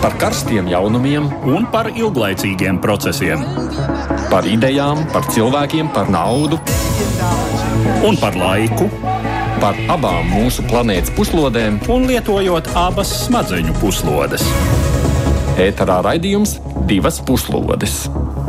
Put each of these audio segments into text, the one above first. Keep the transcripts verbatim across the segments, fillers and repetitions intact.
Par karstiem jaunumiem un par ilglaicīgiem procesiem. Par idejām, par cilvēkiem, par naudu un par laiku. Par abām mūsu planētas puslodēm un lietojot abas smadzeņu puslodes. Ēterā raidījums Divas puslodes.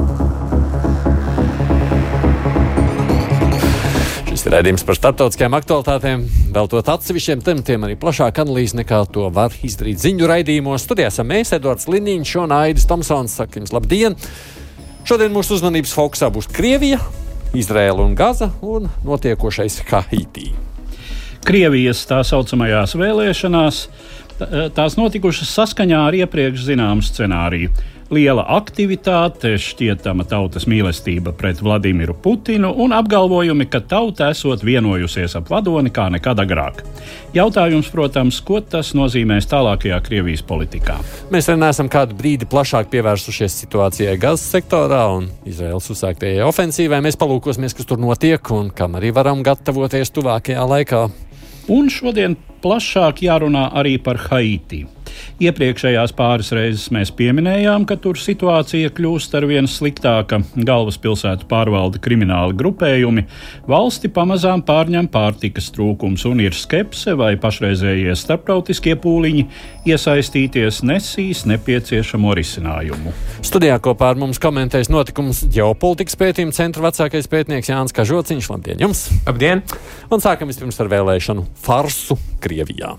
Šis ir raidījums par starptautiskajām aktualitātēm, veltot atsevišķiem tematiem arī plašāku analīzi nekā to var izdarīt ziņu raidījumos. Studijā esam mēs, Edvards Liniņš un Aidis Tomsons. Saka jums labdien! Šodien mūsu uzmanības fokusā būs Krievija, Izraela un Gaza un notiekošais Haitī. Krievijas tā saucamajās vēlēšanās, tās notikušas saskaņā ar iepriekš zināmu scenāriju. Liela aktivitāte, šķietama tautas mīlestība pret Vladimiru Putinu un apgalvojumi, ka tauta esot vienojusies ap vadoni kā nekad agrāk. Jautājums, protams, ko tas nozīmēs tālākajā Krievijas politikā? Mēs arī neesam kādu brīdi plašāk pievērsušies situācijai Gazas sektorā un Izraēlas uzsāktajai ofensīvai. Mēs palūkosimies, kas tur notiek un kam arī varam gatavoties tuvākajā laikā. Un šodien plašāk jārunā arī par Haiti. Iepriekšējās pāris reizes mēs pieminējām, ka tur situācija kļūst arvien sliktāka. Galvaspilsētu pārvalda krimināli grupējumi, valsti pamazām pārņem pārtikas trūkums un ir skepse, vai pašreizējie starptautiskie pūliņi iesaistīties nesīs nepieciešamo risinājumu. Studijā kopā ar mums komentēs notikumus ģeopolitikas pētījuma centra vecākais pētnieks Jānis Kažociņš. Labdien jums! Labdien! Un sākam vispirms ar vēlēšanu farsu Krievijā.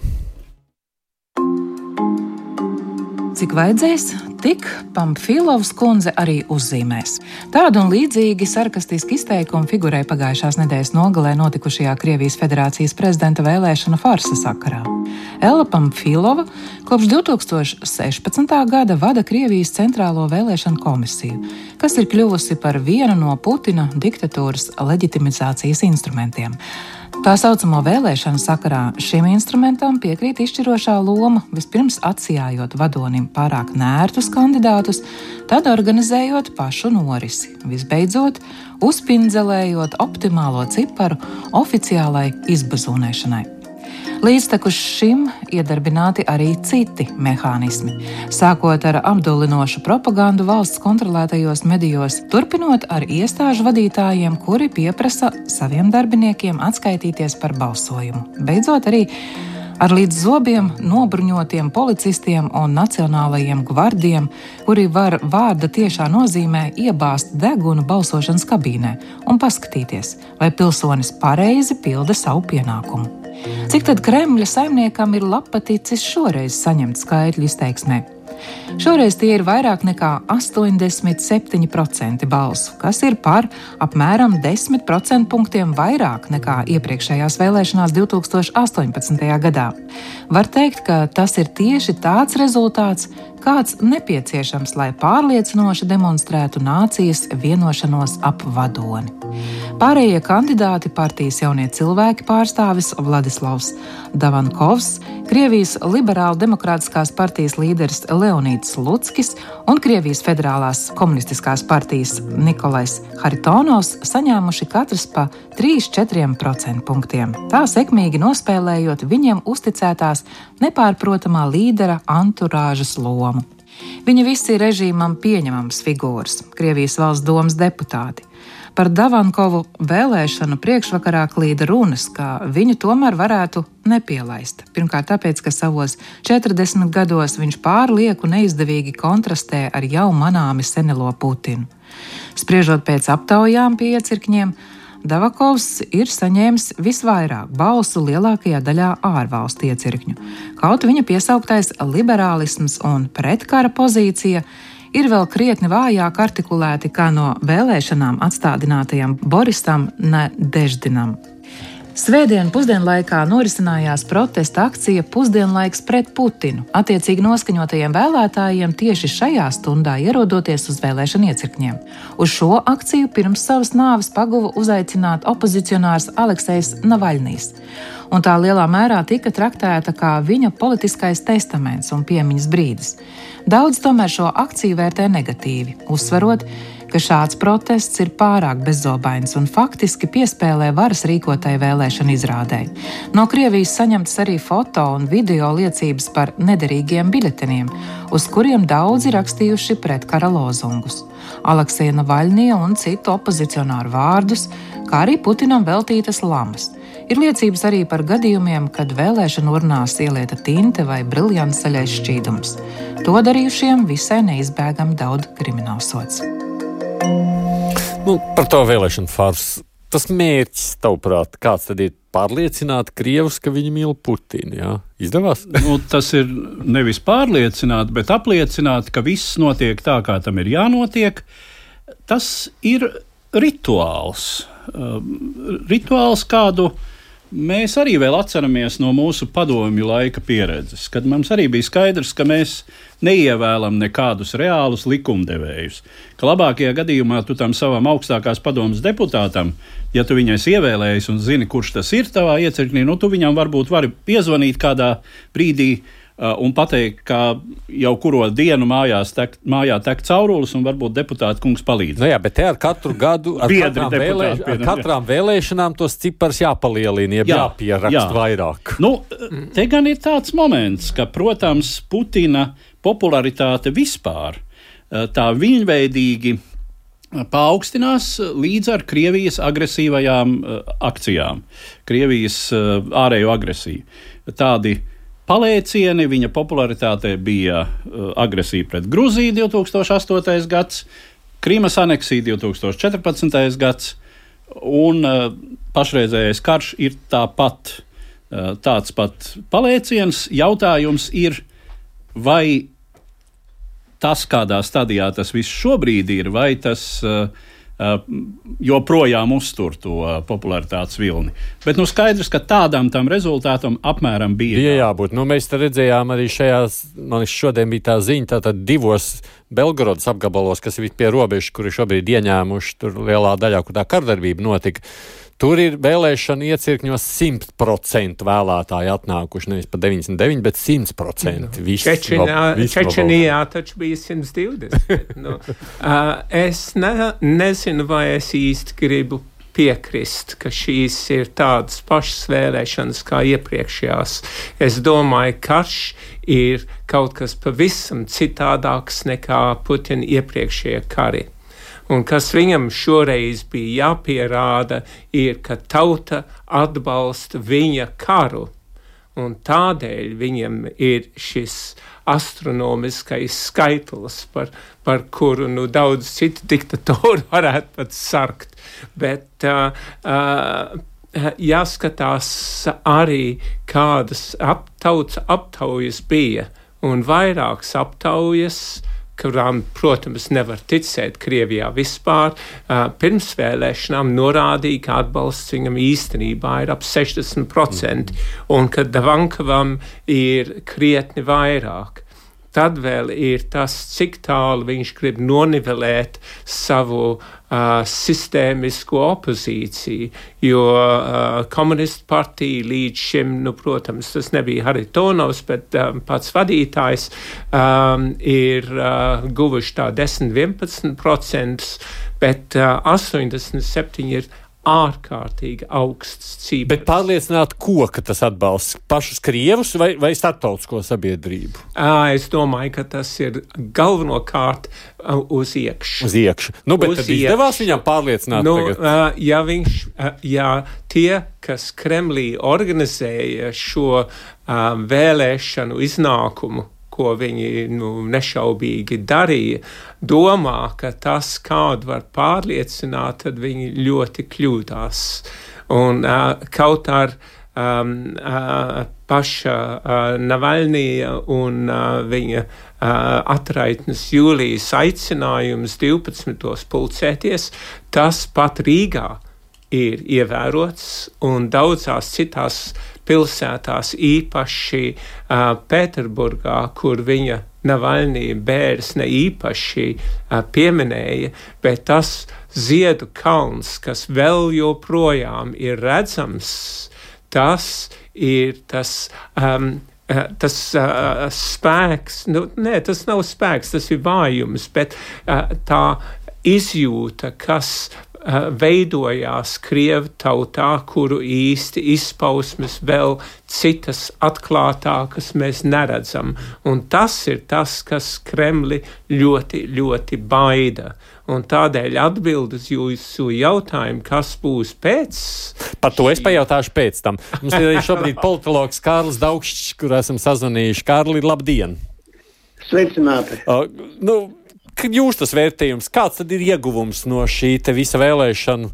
Cik vajadzēs, tik Pamfilovs kundze arī uzzīmēs. Tādu un līdzīgi sarkastiski izteikumu figurēja pagājušās nedēļas nogalē notikušajā Krievijas Federācijas prezidenta vēlēšanu farsa sakarā. Ella Pamfilova kopš divi tūkstoši sešpadsmitā gada vada Krievijas centrālo vēlēšanu komisiju, kas ir kļuvusi par vienu no Putina diktatūras leģitimizācijas instrumentiem. Tā saucamo vēlēšanu sakarā šim instrumentam piekrīt izšķirošā loma, vispirms atsijājot vadonim pārāk nērtus kandidātus, tad organizējot pašu norisi, visbeidzot uzpindzelējot optimālo ciparu oficiālai izbazūnēšanai. Līdztekus šim iedarbināti arī citi mehānismi, sākot ar apdullinošu propagandu valsts kontrolētajos medijos, turpinot ar iestāžu vadītājiem, kuri pieprasa saviem darbiniekiem atskaitīties par balsojumu, beidzot arī ar līdz zobiem nobruņotiem policistiem un nacionālajiem gvardiem, kuri var vārda tiešā nozīmē iebāzt degunu balsošanas kabīnē un paskatīties, vai pilsonis pareizi pilda savu pienākumu. Cik tad Kremļa saimniekam ir lapaticis šoreiz saņemt skaitļu izteiksmē? Šoreiz tie ir vairāk nekā astoņdesmit septiņi procenti balsu, kas ir par apmēram desmit procentpunktiem vairāk nekā iepriekšējās vēlēšanās divi tūkstoši astoņpadsmitajā gadā. Var teikt, ka tas ir tieši tāds rezultāts, kāds nepieciešams, lai pārliecinoši demonstrētu nācijas vienošanos ap vadoni. Pārējie kandidāti partijas Jaunie cilvēki pārstāvis Vladislavs Davankovs, Krievijas liberāla demokrātiskās partijas līderis Leonīds Slutskis un Krievijas federālās komunistiskās partijas Nikolais Haritonovs saņēmuši katrs pa trīs līdz četriem procentpunktiem, tā sekmīgi nospēlējot viņiem uzticētās nepārprotamā līdera anturāžas lomu. Viņi visi ir režīmam pieņemams figūras, Krievijas valsts domas deputāti. Par Davankovu vēlēšanu priekšvakarā klīda runas, ka viņu tomēr varētu nepielaist. Pirmkārt tāpēc, ka savos četrdesmit gados viņš pārlieku neizdevīgi kontrastē ar jau manāmi senelo Putinu. Spriežot pēc aptaujām pie iecirkņiem, Davankovs ir saņēmis visvairāk balsu lielākajā daļā ārvalstu iecirkņu. Kaut viņa piesauktais liberālisms un pretkara pozīcija ir vēl krietni vājāk artikulēti kā no vēlēšanām atstādinātajam Borisam Nadeždinam. Svētdien pusdienlaikā norisinājās protesta akcija Pusdienlaiks pret Putinu, attiecīgi noskaņotajiem vēlētājiem tieši šajā stundā ierodoties uz vēlēšanu iecirkņiem. Uz šo akciju pirms savas nāves paguva uzaicināt opozicionārs Aleksejs Navaļnijs, un tā lielā mērā tika traktēta kā viņa politiskais testaments un piemiņas brīdis. Daudz tomēr šo akciju vērtē negatīvi, uzsverot, ka šāds protests ir pārāk bezzobains un faktiski piespēlē varas rīkotai vēlēšanu izrādei. No Krievijas saņemtas arī foto un video liecības par nederīgiem biļeteniem, uz kuriem daudzi rakstījuši pretkara lozungus, Alekseja Navaļņija un citu opozicionāru vārdus, kā arī Putinam veltītas lamas. Ir liecības arī par gadījumiem, kad vēlēšanu urnās ielieta tinte vai briljants zaļais šķīdums. To darījušiem visai neizbēgami daudz kriminālsods. Nu, par to vēlēšanu farsu. Tas mērķis, tavuprāt, kāds tad ir pārliecināt Krievus, ka viņi mīl Putinu, jā? Izdevās? Nu, tas ir nevis pārliecināt, bet apliecināt, ka viss notiek tā, kā tam ir jānotiek. Tas ir rituāls. Uh, rituāls, kādu mēs arī vēl atceramies no mūsu padomju laika pieredzes, kad mums arī bija skaidrs, ka mēs neievēlam nekādus reālus likumdevējus. Ka labākajā gadījumā tu tam savam augstākās padomas deputātam, ja tu viņai ievēlējies un zini, kurš tas ir tavā iecirknī, nu tu viņam varbūt vari piezvanīt kādā brīdī uh, un pateikt, ka jau kuro dienu mājās tek, mājā tek caurulis un varbūt deputāta kungs palīdz. Nu jā, bet te ar katru gadu, ar, katrām, vēlē, ar katrām vēlēšanām tos cipars jāpalielina, jeb jā, jāpierakst jā. vairāk. Nu, te gan ir tāds moments, ka, protams, Putina popularitāte vispār tā viņveidīgi paaugstinās līdz ar Krievijas agresīvajām akcijām, Krievijas ārējo agresiju. Tādi palēcieni viņa popularitātē bija agresija pret Gruziju divi tūkstoši astotais gads, Krimas aneksija divi tūkstoši četrpadsmitais gads un pašreizējais karš ir tāpat, tāds pat palēciens. Jautājums ir, vai tas, kādā stadijā tas viss šobrīd ir, vai tas uh, uh, joprojām uztur to uh, popularitātes vilni. Bet nu skaidrs, ka tādam tam rezultātam apmēram bija. Bija jābūt. Nu, mēs te redzējām arī šajās, man šodien bija tā ziņa, tātad divos Belgorodas apgabalos, kas ir pie robežas, kuri šobrīd ieņēmuši tur lielā daļā, kur tā kardarbība notika. Tur ir vēlēšana iecirkņos simt procenti vēlētāji atnākuši, nevis pa deviņdesmit deviņi, bet simt procenti. Čečenijā taču bija simt divdesmit. nu, uh, es ne, nezinu, vai es īsti gribu piekrist, ka šīs ir tādas pašas vēlēšanas kā iepriekšējās. Es domāju, karš ir kaut kas pavisam citādāks nekā Putina iepriekšējie kari. Un kas viņam šoreiz bija jāpierāda, ir, ka tauta atbalsta viņa karu. Un tādēļ viņam ir šis astronomiskais skaitlis, par, par kuru nu, daudz citu diktatori varētu pat sarkt. Bet uh, uh, jāskatās arī, kādas ap, tautas aptaujas bija. Un vairākas aptaujas, kurām, protams, nevar ticēt Krievijā vispār, uh, pirms vēlēšanām norādīja, ka atbalsts viņam īstenībā ir ap sešdesmit procenti un ka Davankovam ir krietni vairāk. Tad vēl ir tas, cik tālu viņš grib nonivelēt savu uh, sistēmisko opozīciju, jo uh, komunistu partija līdz šim, nu, protams, tas nebija Haritonovs, bet um, pats vadītājs um, ir uh, guvuši tā desmit līdz vienpadsmit procenti, bet uh, astoņdesmit septiņi ir ārkārtīgi augsts cipars. Bet pārliecināt, ko, ka tas atbalsts pašus Krievus vai, vai starptautisko sabiedrību? À, es domāju, ka tas ir galvenokārt uh, uz iekšu. Uz iekšu. Nu, bet uz tad iekšu. Izdevās viņam pārliecināt nu, tagad? Uh, ja viņš, uh, ja tie, kas Kremlī organizēja šo uh, vēlēšanu iznākumu, ko viņi nu, nešaubīgi darīja, domā, ka tas kādu var pārliecināt, tad viņi ļoti kļūdās. Un uh, kaut ar um, uh, paša uh, Navaļņija un uh, viņa uh, atraitnes Jūlijas aicinājums divpadsmitos pulcēties, tas pat Rīgā ir ievērots un daudzās citās pilsētās, īpaši uh, Pēterburgā, kur viņa Navaļņija bērs ne īpaši uh, pieminēja, bet tas ziedu kalns, kas vēl joprojām ir redzams, tas ir tas, um, uh, tas uh, spēks, nu, nē, tas nav spēks, tas ir vājums, bet uh, tā izjūta, kas uh, veidojās Krievu tautā, kuru īsti izpausmes vēl citas atklātākas mēs neredzam. Un tas ir tas, kas Kremli ļoti, ļoti baida. Un tādēļ atbild uz jūsu jautājumu, kas būs pēc. Par to es pajautāšu pēc tam. Mums ir šobrīd politologs Kārlis Daugšs, kur esam sazvanījuši. Kārli, labdien! Sveicināti! Uh, nu, jūs tas vērtējums, kāds tad ir ieguvums no šī te visa vēlēšana?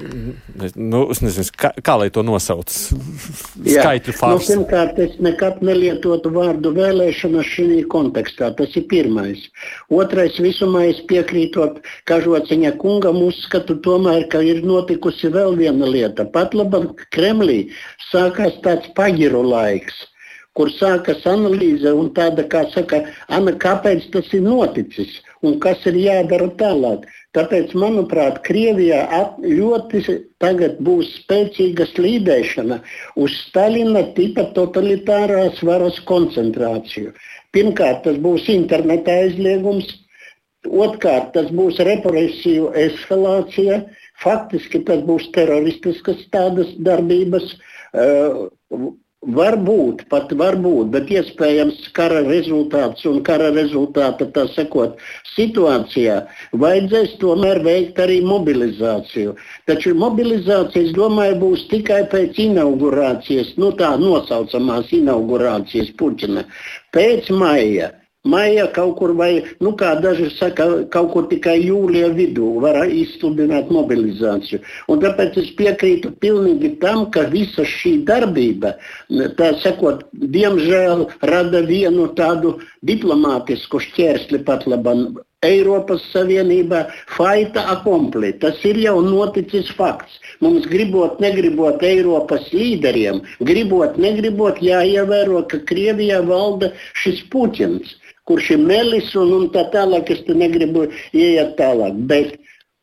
Nu, es nezinu, kā, kā lai to nosauc? Skaitļu farsa. Nu, pirmkārt, es nekad nelietotu vārdu vēlēšana šī kontekstā. Tas ir pirmais. Otrais, visumā es piekrītot Kažociņa kungam, uzskatu tomēr, ka ir notikusi vēl viena lieta. Pat labam Kremlī sākās tāds paģiru laiks, kur sākas analīze un tāda, kā saka, Ana, kāpēc tas ir noticis un kas ir jādara tālāk. Tāpēc, manuprāt, Krievijā ļoti tagad būs spēcīga slīdēšana uz Stalina tipa totalitārās varas koncentrāciju. Pirmkārt, tas būs interneta aizliegums, otrkārt, tas būs represiju eskalācija, faktiski tas būs teroristiskas tādas darbības, uh, Varbūt, pat varbūt, bet iespējams kara rezultāts un kara rezultāta, tā sakot, situācijā vajadzēs tomēr veikt arī mobilizāciju. Taču mobilizācija, es domāju, būs tikai pēc inaugurācijas, nu tā nosaucamās inaugurācijas Puķina, pēc maija. Maija kaut kur vai, nu kā daži saka, kaut kur tikai jūlija vidū var izsludināt mobilizāciju. Un tāpēc es piekrītu pilnīgi tam, ka visa šī darbība, tā sakot, diemžēl rada vienu tādu diplomātisku šķērsli pat labam Eiropas Savienībā, faita accompli. Tas ir jau noticis fakts. Mums gribot, negribot Eiropas līderiem, gribot, negribot jāievēro, ka Krievijā valda šis Puķins, kurš ir melis un, un tā tālāk, es te negribu ieiet tālāk. Bet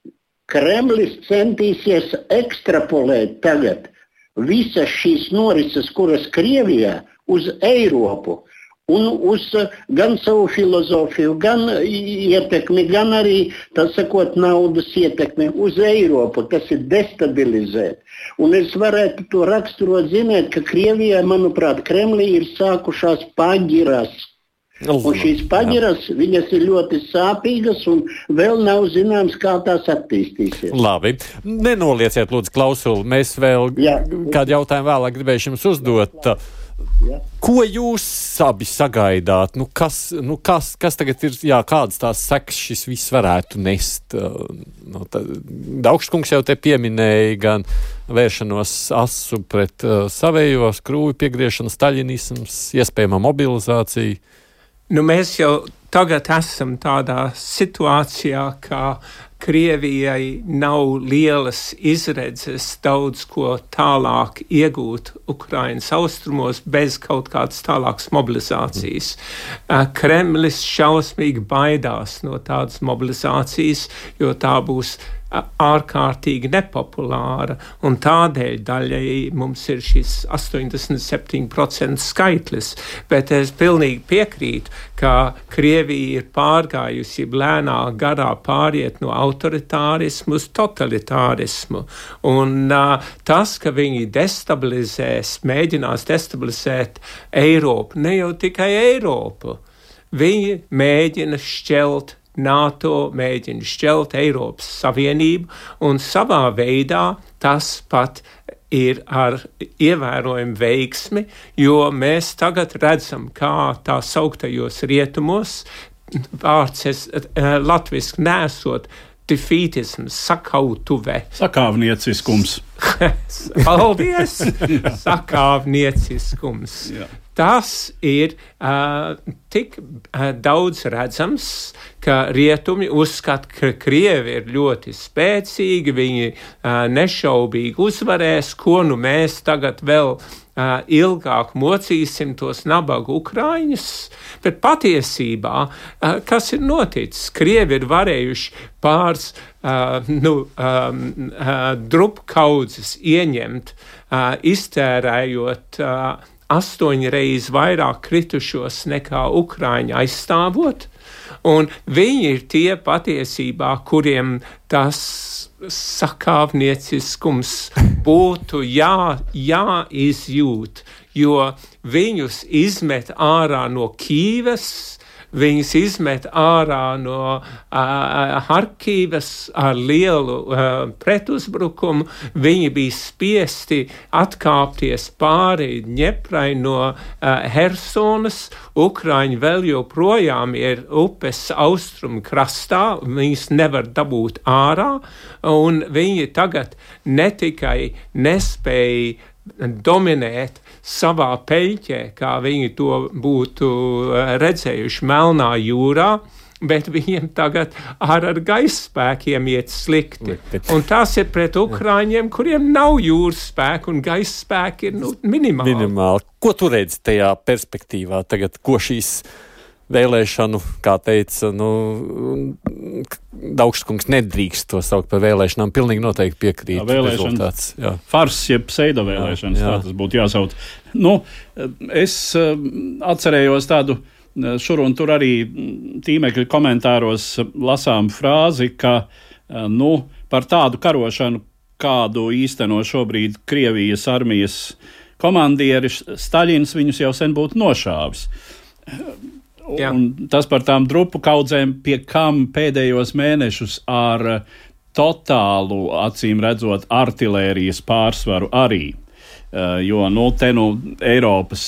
Kremlis centīsies ekstrapolēt tagad visas šīs norises, kuras Krievijā uz Eiropu un uz gan savu filozofiju, gan ietekmi, gan arī, tā sakot, naudas ietekmi uz Eiropu. Tas ir destabilizēt. Un es varētu to raksturot, zināt, ka Krievijā, manuprāt, Kremlī ir sākušās paģiras. Un šīs paģiras, viņas ir ļoti sāpīgas un vēl nav zināms, kā tās attīstīsies. Labi. Nenolieciet, lūdzu, klausuli. Mēs vēl Jā. kādu jautājumu vēlāk gribējuši jums uzdot. Jā. Ko jūs abi sagaidāt? Nu, kas, nu, kas, kas tagad ir, jā, kādas tās sekas šis viss varētu nest? Nu, Daugškungs jau te pieminēja gan vēršanos asu pret uh, savējos, krūvi piegriešanu, staļinisms, iespējamā mobilizācija. Nu, mēs jau tagad esam tādā situācijā, ka Krievijai nav lielas izredzes daudz ko tālāk iegūt Ukrainas austrumos bez kaut kādas tālākas mobilizācijas. Kremlis šausmīgi baidās no tādas mobilizācijas, jo tā būs ārkārtīgi nepopulāra, un tādēļ daļai mums ir šis astoņdesmit septiņi procenti skaitlis, bet es pilnīgi piekrītu, ka Krievija ir pārgājusi lēnā garā pāriet no autoritārismu uz totalitārismu, un uh, tas, ka viņi destabilizēs, mēģinās destabilizēt Eiropu, ne jau tikai Eiropu, viņi mēģina šķelt NATO, mēģina šķelt Eiropas Savienību, un savā veidā tas pat ir ar ievērojumu veiksmi, jo mēs tagad redzam, kā tā sauktajos rietumos, vārds es latviski nesot, defītisms, sakautuve. Sakāvnieciskums. Paldies! Sakāvnieciskums. Jā. Tas ir uh, tik uh, daudz redzams, ka rietumi uzskata, ka Krievi ir ļoti spēcīgi, viņi uh, nešaubīgi uzvarēs, ko nu mēs tagad vēl uh, ilgāk mocīsim tos nabagu Ukraiņus. Bet patiesībā, uh, kas ir noticis? Krievi ir varējuši pāris uh, nu, um, uh, drupkaudzes ieņemt, uh, iztērējot uh, astoņi reiz vairāk kritušos nekā Ukraiņi aizstāvot, un viņi ir tie patiesībā, kuriem tas sakāvnieciskums būtu jā, jāizjūt, jo viņus izmet ārā no Kīvas, viņus izmet ārā no uh, Harkivas ar lielu uh, pretuzbrukumu. Viņi bija spiesti atkāpties pāri Dņeprai no uh, Hersonas. Ukraiņi vēl joprojām ir upes austrumu krastā, viņus nevar dabūt ārā, un viņi tagad ne tikai nespēja dominēt savā peļķē, kā viņi to būtu redzējuši Melnā jūrā, bet viņiem tagad ar, ar gaisa spēkiem iet slikti. Un tas ir pret Ukraiņiem, kuriem nav jūras spēku, un gaisa spēki ir nu, minimāli. Minimāli. Ko tu redzi tajā perspektīvā tagad, ko šīs vēlēšanu, kā teica, nu, Daugškungs nedrīkst to saukt par vēlēšanām, pilnīgi noteikti piekrīt. Jā, vēlēšanas, fars, jeb pseido vēlēšanas, jā, jā. Tā tas būtu jāsauc. Nu, es atcerējos tādu, šur un tur arī tīmekļa komentāros lasām frāzi, ka, nu, par tādu karošanu, kādu īsteno šobrīd Krievijas armijas komandieris, Staļins viņus jau sen būtu nošāvis. Jā. Un tas par tām drupu kaudzēm, pie kam pēdējos mēnešus ar totālu, acīm redzot, artilērijas pārsvaru arī. Jo, nu, te nu Eiropas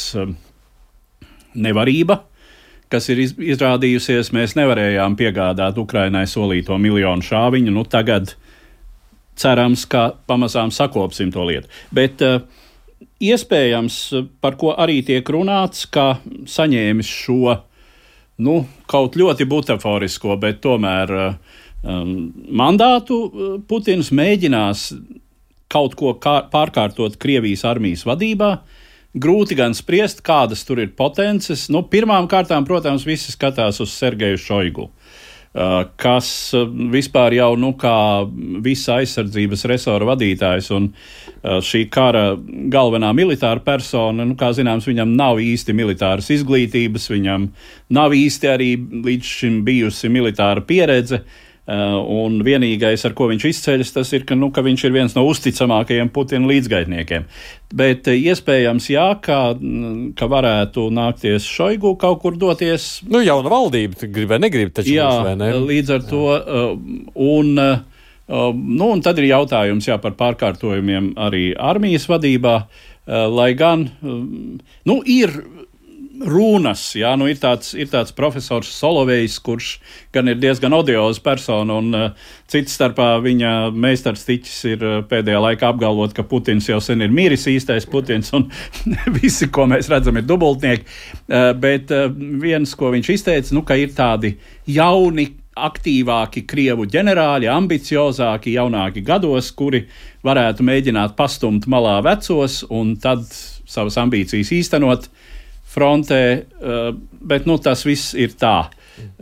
nevarība, kas ir izrādījusies, mēs nevarējām piegādāt Ukrainai solīto miljonu šāviņu, nu tagad cerams, ka pamazām sakopsim to lietu. Bet uh, iespējams, par ko arī tiek runāts, ka saņēmis šo nu, kaut ļoti butaforisko, bet tomēr um, mandātu Putins mēģinās kaut ko kā, pārkārtot Krievijas armijas vadībā. Grūti gan spriest, kādas tur ir potences. Nu, pirmām kārtām, protams, visi skatās uz Sergeju Šoigu, uh, kas vispār jau nu, kā visa aizsardzības resora vadītājs un uh, šī kara galvenā militāra persona, nu, kā zināms, viņam nav īsti militāras izglītības, viņam nav īsti arī līdz šim bijusi militāra pieredze. Uh, un vienīgais, ar ko viņš izceļas, tas ir, ka, nu, ka viņš ir viens no uzticamākajiem Putina līdzgaitniekiem. Bet uh, iespējams, jā, ka, ka varētu nākties Šoigu kaut kur doties. Nu, jauna valdība, grib vai negrib, taču jā, mums, vai ne? Līdz ar jā. to. Uh, un, uh, nu, un tad ir jautājums, jā, par pārkārtojumiem arī armijas vadībā, uh, lai gan, uh, nu, ir runas, jā, nu ir tāds, ir tāds profesors Solovejs, kurš gan ir diezgan odiozs persona, un uh, cits starpā viņa meistarstiķis ir uh, pēdējā laikā apgalvot, ka Putins jau sen ir miris, īstais Putins, un visi, ko mēs redzam, ir dubultnieki. Uh, bet uh, viens, ko viņš izteica, nu, ka ir tādi jauni, aktīvāki krievu ģenerāļi, ambiciozāki, jaunāki gados, kuri varētu mēģināt pastumt malā vecos un tad savas ambīcijas īstenot frontē, bet nu, tas viss ir tā.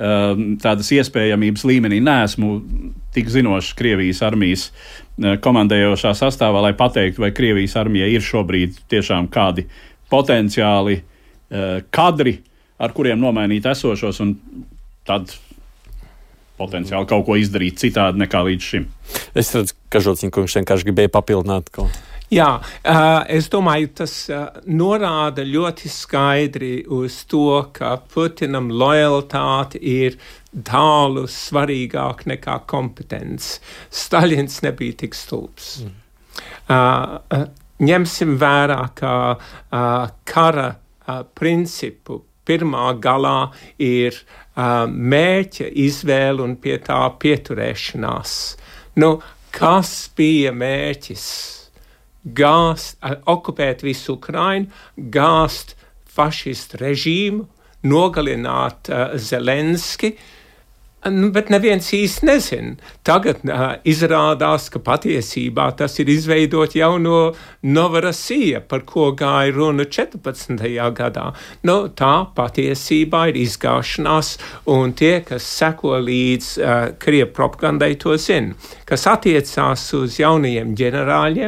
Tādas iespējamības līmenī neesmu tik zinošs Krievijas armijas komandējošā sastāvā, lai pateiktu, vai Krievijas armijai ir šobrīd tiešām kādi potenciāli kadri, ar kuriem nomainīt esošos un tad potenciāli kaut ko izdarīt citādi nekā līdz šim. Es redzu, ka Žociņkungs vienkārši gribēja papildināt kaut ko. Jā, uh, es domāju, tas uh, norāda ļoti skaidri uz to, ka Putinam lojalitāte ir tālu svarīgāk nekā kompetence. Staļins nebija tik stulbs. Mm. Uh, uh, ņemsim vērā, ka uh, kara uh, principu pirmā galā ir uh, mērķa izvēle un pie tā pieturēšanās. Nu, kas bija mērķis? Gāzt, okupēt visu Ukrainu, gāzt fašistu režīmu, nogalināt uh, Zelenski, nu, bet neviens īsti nezin. Tagad uh, izrādās, ka patiesībā tas ir izveidot jau no Novorosija, par ko gāja runa četrpadsmitajā gadā. Nu, tā patiesībā ir izgāšanās, un tie, kas seko līdz uh, Krievu propagandai, to zina. Kas attiecās uz jaunajiem ģenerāļiem,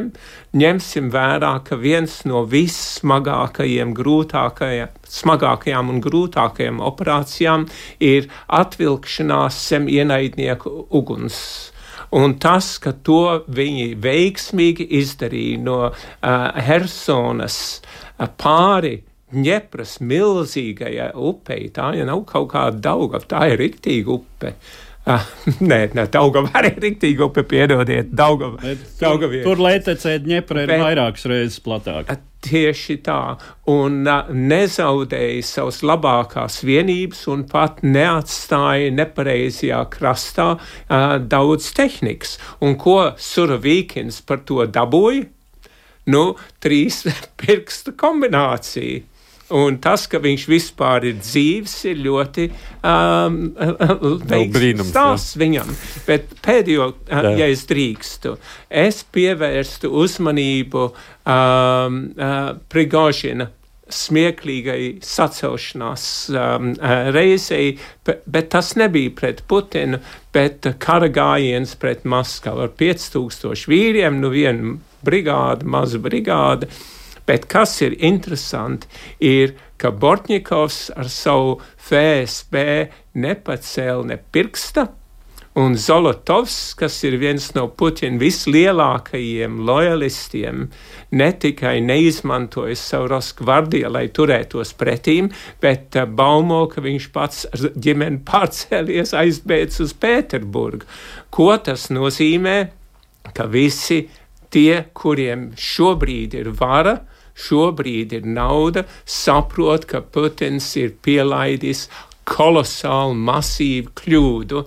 ņemsim vērā, ka viens no vissmagākajiem, grūtākajiem, smagākajām un grūtākajām operācijām ir atvilkšanās zem ienaidnieku uguns. Un tas, ka to viņi veiksmīgi izdarīja no uh, Hersonas uh, pāri Dņepras milzīgajai upei, tā ja nav kaut kāda Daugava, tā ir riktīga upe. Uh, nē, nē, Daugava arī ir riktīga upe, piedodiet, Daugava. Tur, tur Lētecē Dņepra ir Bet, vairākas reizes platāka. Tieši tā, un uh, nezaudēja savas labākās vienības un pat neatstāja nepareizajā krastā uh, daudz tehnikas. Un ko Surovīkins par to dabūja? Nu, trīs pirkstu kombinācija. Un tas, ka viņš vispār ir dzīves, ir ļoti um, veiksmīgs stāsts viņam. Bet pēdējo, uh, ja es drīkstu, es pievērstu uzmanību um, uh, Prigožina smieklīgai sacelšanās um, reizei, bet, bet tas nebija pret Putinu, bet kara gājiens pret Maskavu ar pieci tūkstoši vīriem, nu viena brigāda, maza brigāda. Bet kas ir interesanti, ir, ka Bortņikovs ar savu F S B nepacēla ne pirksta, un Zolotovs, kas ir viens no Putina vislielākajiem lojalistiem, ne tikai neizmantoja savu Rosgvardiju, lai turētos pretīm, bet uh, baumo, ka viņš pats ar ģimeni pārcēlies aizbēdz uz Pēterburgu. Ko tas nozīmē? Ka visi tie, kuriem šobrīd ir vara, šobrīd ir nauda, saprot, ka Putins ir pielaidis kolosālu, masīvu kļūdu,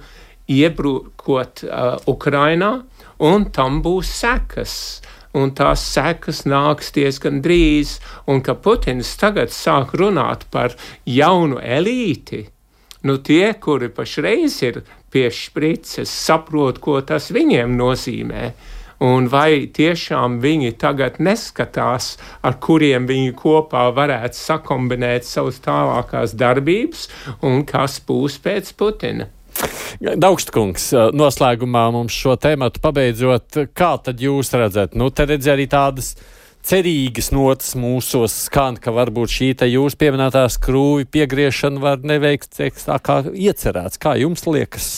iebrukot uh, Ukrainā, un tam būs sekas. Un tās sekas nāks diezgan drīz, un ka Putins tagad sāk runāt par jaunu elīti, nu tie, kuri pašreiz ir pie šprices, saprot, ko tas viņiem nozīmē. Un vai tiešām viņi tagad neskatās, ar kuriem viņi kopā varētu sakombinēt savas tālākās darbības, un kas būs pēc Putina? Daugštkungs, noslēgumā mums šo tēmatu pabeidzot, kā tad jūs redzat? Nu, te redz arī tādas cerīgas notas mūsos skan, ka varbūt šī te jūs pieminētā skrūvi piegriešana var neveikt tā kā iecerēts. Kā jums liekas?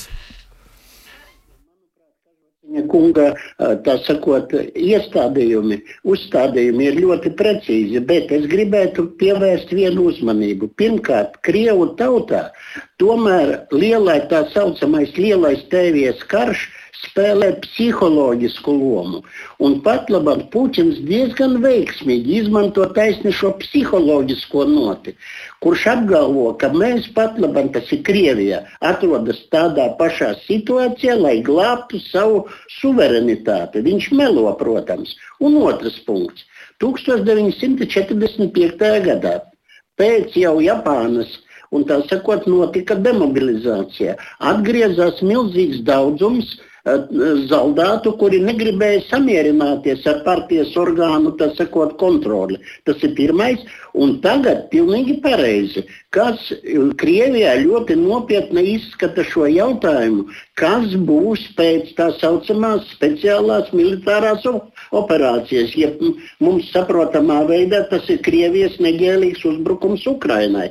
Kunga, tā sakot, iestādījumi, uzstādījumi ir ļoti precīzi, bet es gribētu pievērst vienu uzmanību. Pirmkārt, Krievu tautā tomēr lielai, tā saucamais lielais tēvies karš spēlē psiholoģisku lomu. Un pat labāk Puķins diezgan veiksmīgi izmanto taisni šo psiholoģisko noti, kurš apgalvo, ka mēs pat labāk, tas ir Krievijā, atrodas tādā pašā situācijā, lai glābtu savu suverenitāti. Viņš melo, protams. Un otrs punkts. tūkstoš deviņi simti četrdesmit piektajā gadā pēc jau Japānas un tā sakot notika demobilizācija. Atgriezās milzīgs daudzums zaldātu, kuri negribēja samierināties ar partijas orgānu, tā sakot, kontroli. Tas ir pirmais, un tagad pilnīgi pareizi, kas Krievijā ļoti nopietni izskata šo jautājumu, kas būs pēc tā saucamās speciālās militārās operācijas, ja mums saprotamā veidā tas ir Krievijas neģēlīgs uzbrukums Ukrainai.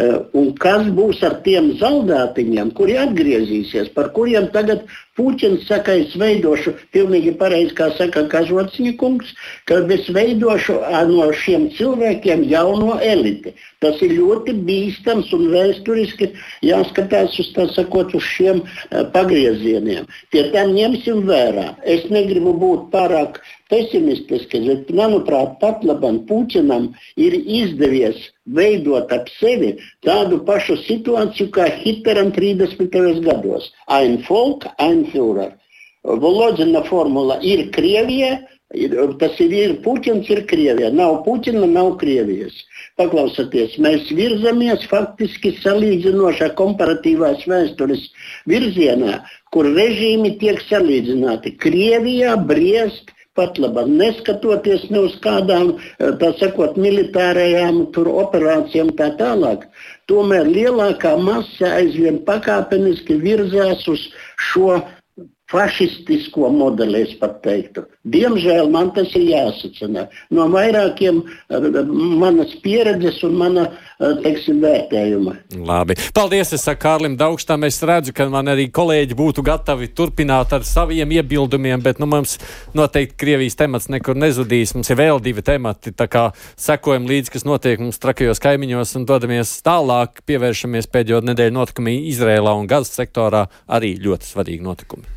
Un kas būs ar tiem zaldātiņiem, kuri atgriezīsies, par kuriem tagad Puķins saka, es veidošu, pilnīgi pareizi, kā saka Kažociņa kungs, ka es veidošu no šiem cilvēkiem jauno eliti. Tas ir ļoti bīstams un vēsturiski jāskatās uz, tā sakot, uz šiem pagriezieniem. Tie tam ņemsim vērā. Es negribu būt pārāk pesimistiski, bet, manuprāt, pat labam Puķinam ir izdevies veidot ap sevi tādu pašu situāciju kā Hitleram trīsdesmitajos gados. Ein Volk, ein Führer. Volodina formula ir Krievija, tas ir, ir Puķins ir Krievija. Nav Puķina, nav Krievijas. Paklausieties, mēs virzamies faktiski salīdzinošā komparatīvās vēstures virzienā, kur režīmi tiek salīdzināti. Krievijā, Briest, pat labāk, neskatoties ne uz kādām, tā sakot, militārajām tur operācijām tā tālāk, tomēr lielākā masa aizvien pakāpeniski virzās uz šo fašistisko modeli, es pat teiktu. Diemžēl man tas ir jāsacina no vairākiem manas pieredzes un mana, teiksim, vērtējuma. Labi. Paldies, es saku Kārlim Daugštam. Es redzu, ka man arī kolēģi būtu gatavi turpināt ar saviem iebildumiem, bet nu, mums noteikti Krievijas temats nekur nezudīs. Mums ir vēl divi temati, tā kā sekojam līdzi, kas notiek mums trakajos kaimiņos un dodamies tālāk, pievēršamies pēdējo nedēļu notikumī Izrēlā un Gazas sektorā, arī ļoti svarīgi notikumi.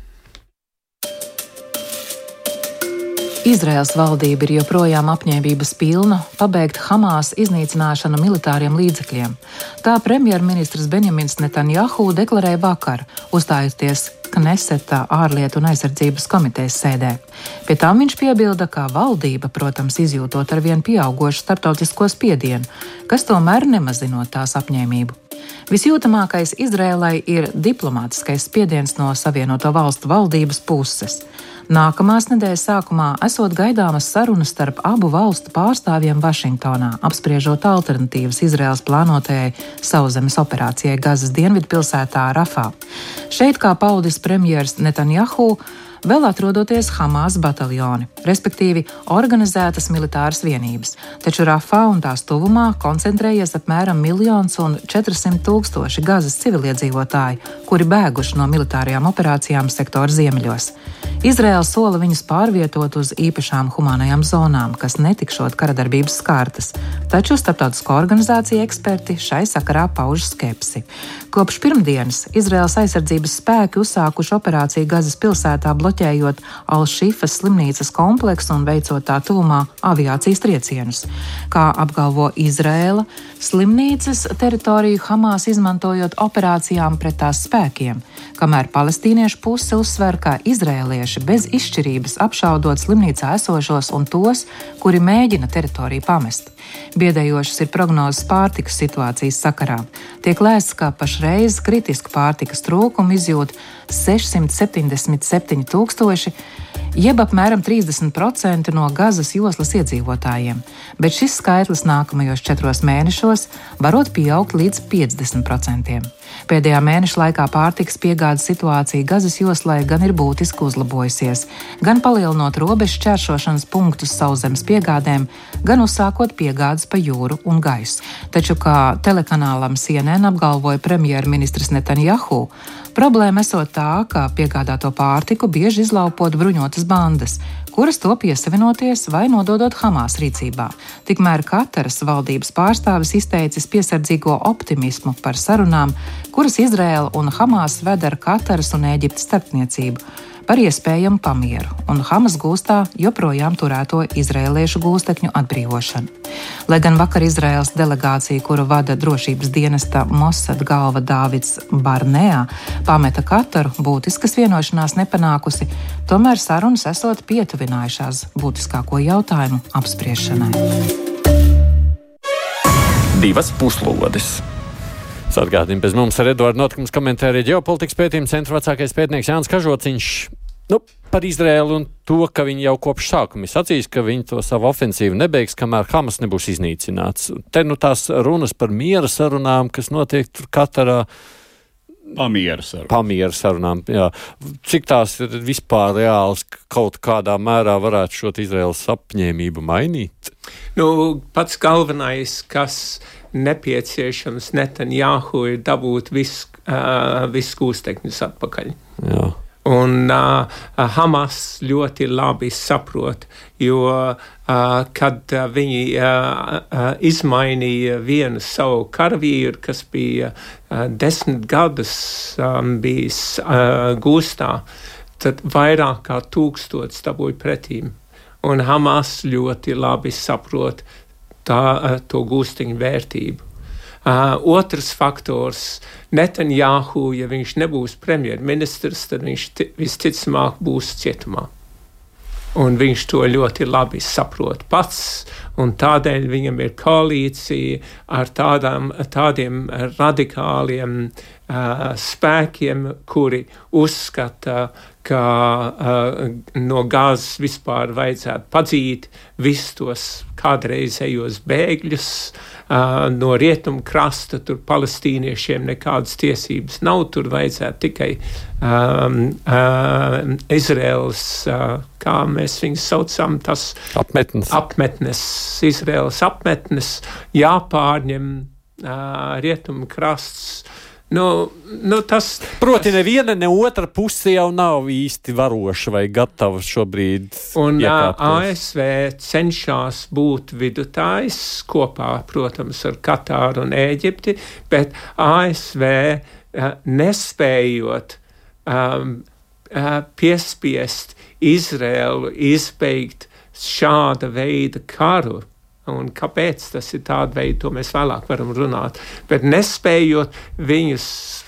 Izraēlas valdība ir joprojām apņēmības pilna pabeigt Hamas iznīcināšanu militāriem līdzekļiem. Tā premjerministrs Benjamins Netanjahu deklarēja vakar, uzstājoties Kneseta ārlietu un aizsardzības komitejas sēdē. Pie tām viņš piebilda, ka valdība, protams, izjūtot ar vien pieaugošu starptautisko spiedienu, kas tomēr nemazinot tās apņēmību. Visjūtamākais Izrēlai ir diplomātiskais spiediens no Savienoto Valstu valdības puses. Nākamās nedēļas sākumā esot gaidāmas sarunas starp abu valstu pārstāvjiem Vašingtonā, apspriežot alternatīvas Izraēlas plānotajai sauszemes operācijai Gazas dienvidpilsētā Rafā. Šeit, kā paudis premjers Netanjahu, vēl atrodoties Hamas bataljoni, respektīvi organizētas militāras vienības, taču Rafā un tās tuvumā koncentrējies apmēram miljons un četrsimt tūkstoši Gazas civiliedzīvotāji, kuri bēguši no militārajām operācijām sektora ziemeļos. Izraēla sola viņus pārvietot uz īpašām humānajām zonām, kas netikšot karadarbības skārtas, taču starptautisko organizāciju eksperti šai sakarā pauž skepsi. Kopš pirmdienas Izraēlas aizsardzības spēki uzsākuši operāciju Gazas pilsētā, bloķējot Al-Šifas slimnīcas kompleksu un veicot tā tuvumā aviācijas triecienus. Kā apgalvo Izraēla, slimnīcas teritoriju Hamas izmantojot operācijām pret tās spēkiem, kamēr palestīniešu puse uzsver, ka izraēlieši bez izšķirības apšaudot slimnīcā esošos un tos, kuri mēģina teritoriju pamest. Biedējošas ir prognozes pārtikas situācijas sakarā. Tiek lēsts, ka pašreiz kritisku pārtikas trūkumu izjūt sešsimt septiņdesmit septiņi tūkstoši, jeb apmēram trīsdesmit procenti no Gazas joslas iedzīvotājiem, bet šis skaitlis nākamajos četros mēnešos varot pieaugt līdz piecdesmit procentiem. Pēdējā mēneša laikā pārtikas piegādes situācija Gazas joslai gan ir būtiski uzlabojusies, gan palielinot robežu šķēršošanas punktus sauszemes piegādēm, gan uzsākot piegādes pa jūru un gaisu. Taču, kā telekanālam C N N apgalvoja premjerministrs Netanjahu, problēma esot tā, ka piegādāto pārtiku bieži izlaupot bruņotas bandas, kuras to piesavinoties vai nododot Hamas rīcībā. Tikmēr Kataras valdības pārstāvis izteicis piesardzīgo optimismu par sarunām, kuras Izraēla un Hamas ved ar Kataras un Ēģiptes starpniecību par iespējamu pamieru un Hamas gūstā joprojām turēto izraēliešu gūstekņu atbrīvošanu. Lai gan vakar Izraēlas delegācija, kuru vada drošības dienesta Mossad galva Dāvids Barnea, pameta Kataru, būtiskas vienošanās nepanākusi, tomēr sarunas esot pietuvinājušās būtiskāko jautājumu apspriešanai. Divas puslodes. Atgādini, bez mums ar Eduardu notikums komentēja ģeopolitikas pētījuma centra vecākais pētnieks Jānis Kažociņš. Nu, par Izraēlu un to, ka viņi jau kopš sākuma ir sacījis, ka viņi to savu ofensīvu nebeigs, kamēr Hamas nebūs iznīcināts. Te nu tās runas par miera sarunām, kas notiek tur Katarā. Pamiera sarunām. Pamiera sarunām, jā. Cik tās ir vispār reāls, kaut kādā mērā varētu šo Izraēlas apņēmību mainīt? Nu, pats galvenais, kas nepieciešams Netanjahu, ir dabūt visus uh, vis gūstekņus atpakaļ. Jā. Un uh, Hamas ļoti labi saprot, jo uh, kad uh, viņi uh, uh, izmainīja vienu savu karavīru, kas bija uh, desmit gadus um, bijis uh, gūstā, tad vairāk kā tūkstots dabūja pretīm. Un Hamas ļoti labi saprot tā, uh, to gūsteņu vērtību. Uh, otrs faktors, Netanjahu, ja viņš nebūs premjerministrs, tad viņš t- visticamāk būs cietumā. Un viņš to ļoti labi saprot pats, un tādēļ viņam ir koalīcija ar tādām, tādiem radikāliem uh, spēkiem, kuri uzskata, ka uh, no Gāzes vispār vajadzētu padzīt visus tos kādreizējos bēgļus uh, no rietumu krasta, tur palestīniešiem nekādas tiesības nav, tur vajadzētu tikai um, uh, Izraēlas, uh, kā mēs viņus saucam, tas apmetnes, apmetnes Izraēlas apmetnes, jāpārņem uh, rietumu krasts. Nu, nu tas, Proti, tas... neviena, ne otra puse jau nav īsti varoša vai gatava šobrīd. Un iekāpties. A S V cenšas būt vidutājs kopā, protams, ar Katāru un Ēģipti, bet A S V uh, nespējot um, uh, piespiest Izraēlu izbeigt šāda veida karu. Un kāpēc tas ir tāda veida, to mēs vēlāk varam runāt. Bet nespējot viņus,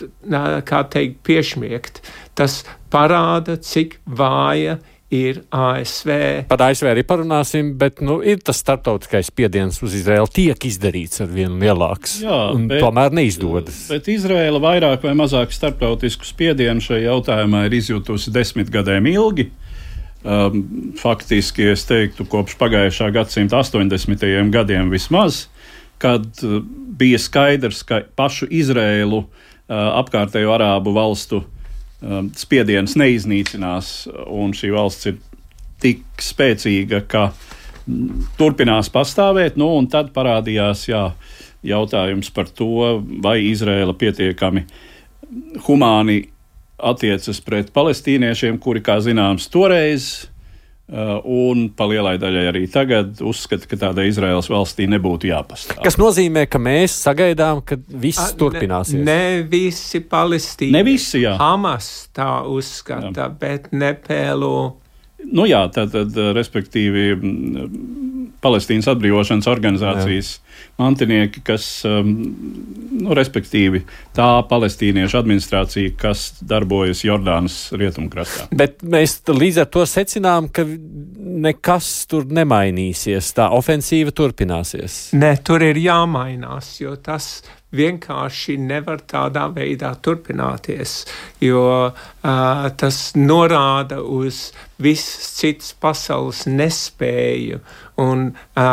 kā teikt, piešmiegt, tas parāda, cik vāja ir A S V. Par A S V arī parunāsim, bet nu, ir tas starptautiskais spiediens uz Izraēlu tiek izdarīts ar vienu lielāks. Jā, un bet, tomēr neizdodas. Bet Izraēla vairāk vai mazāk starptautisku spiedienu šajā jautājumā ir izjutusi desmit gadiem ilgi. Um, faktiski es teiktu kopš pagājušā gadsimta astoņdesmitajiem gadiem vismaz, kad uh, bija skaidrs, ka pašu Izraēlu uh, apkārtējo arābu valstu um, spiediens neiznīcinās, un šī valsts ir tik spēcīga, ka mm, turpinās pastāvēt, nu, un tad parādījās jā, jautājums par to, vai Izraēla pietiekami humāni attiecas pret palestīniešiem, kuri, kā zināms, toreiz uh, un pa lielai daļai arī tagad uzskata, ka tādai Izraēlas valstī nebūtu jāpastāv. Kas nozīmē, ka mēs sagaidām, ka viss A, turpināsies? Ne, ne visi palestīni. Ne visi, jā. Hamas tā uzskata, jā. Bet ne P L O. Nu jā, tad, tad respektīvi Palestīnas atbrīvošanas organizācijas jā. Mantinieki, kas, um, nu, respektīvi tā palestīniešu administrācija, kas darbojas Jordānas rietumkrastā. Bet mēs līdz ar to secinām, ka nekas tur nemainīsies, tā ofensīva turpināsies. Ne, tur ir jāmainās, jo tas vienkārši nevar tādā veidā turpināties, jo uh, tas norāda uz visas citas pasaules nespēju un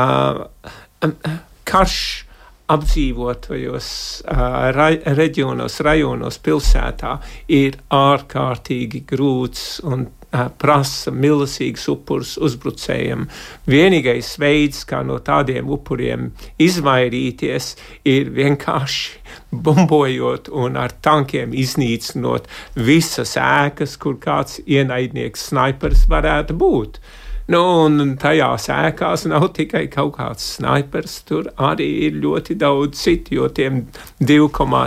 uh, karš apdzīvotajos uh, ra, reģionos, rajonos, pilsētā ir ārkārtīgi grūts un uh, prasa milzīgs upurs uzbrucējiem. Vienīgais veids, kā no tādiem upuriem izvairīties, ir vienkārši bumbojot un ar tankiem iznīcinot visas ēkas, kur kāds ienaidnieks snaiperis varētu būt. Nu, un tajās ēkās nav tikai kaut kāds snaipers, tur arī ir ļoti daudz citu, jo tiem divi komā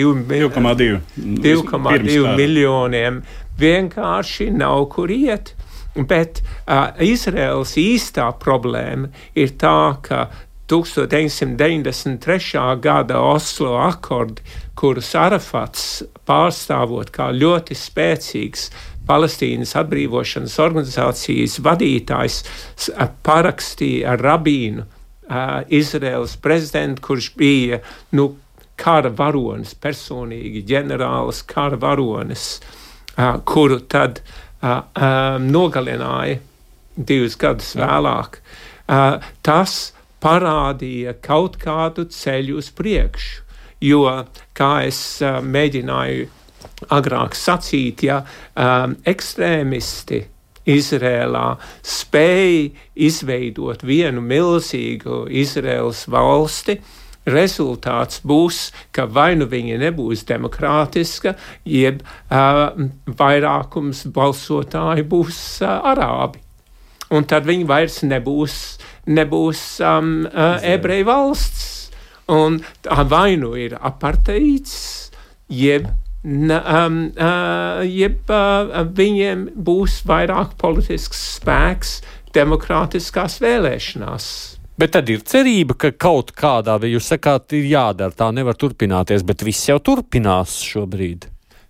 divi miljoniem vienkārši nav kur iet. Bet uh, Izraēlas īstā problēma ir tā, ka deviņdesmit deviņdesmit trešā gada Oslo akordi, kurus Arafats pārstāvot kā ļoti spēcīgs Palestīnas atbrīvošanas organizācijas vadītājs, parakstīja ar rabīnu uh, Izraēlas prezidentu, kurš bija nu, kara varonis, personīgi ģenerālis kara varonis, uh, kuru tad uh, um, nogalināja divus gadus vēlāk. Uh, tas parādīja kaut kādu ceļu uz priekšu, jo, kā es uh, mēģināju agrāk sacīt, ja um, ekstrēmisti Izrēlā spēja izveidot vienu milzīgu Izraēlas valsti, rezultāts būs, ka vai nu viņa nebūs demokrātiska, jeb uh, vairākums balsotāji būs uh, arābi. Un tad viņi vairs nebūs, nebūs um, uh, ebreju valsts. Un vai nu ir aparteids, jeb Na, um, uh, jeb uh, viņiem būs vairāk politisks spēks demokrātiskās vēlēšanās. Bet tad ir cerība, ka kaut kādā, vai jūs sakāt, ir jādara, tā nevar turpināties, bet viss jau turpinās šobrīd.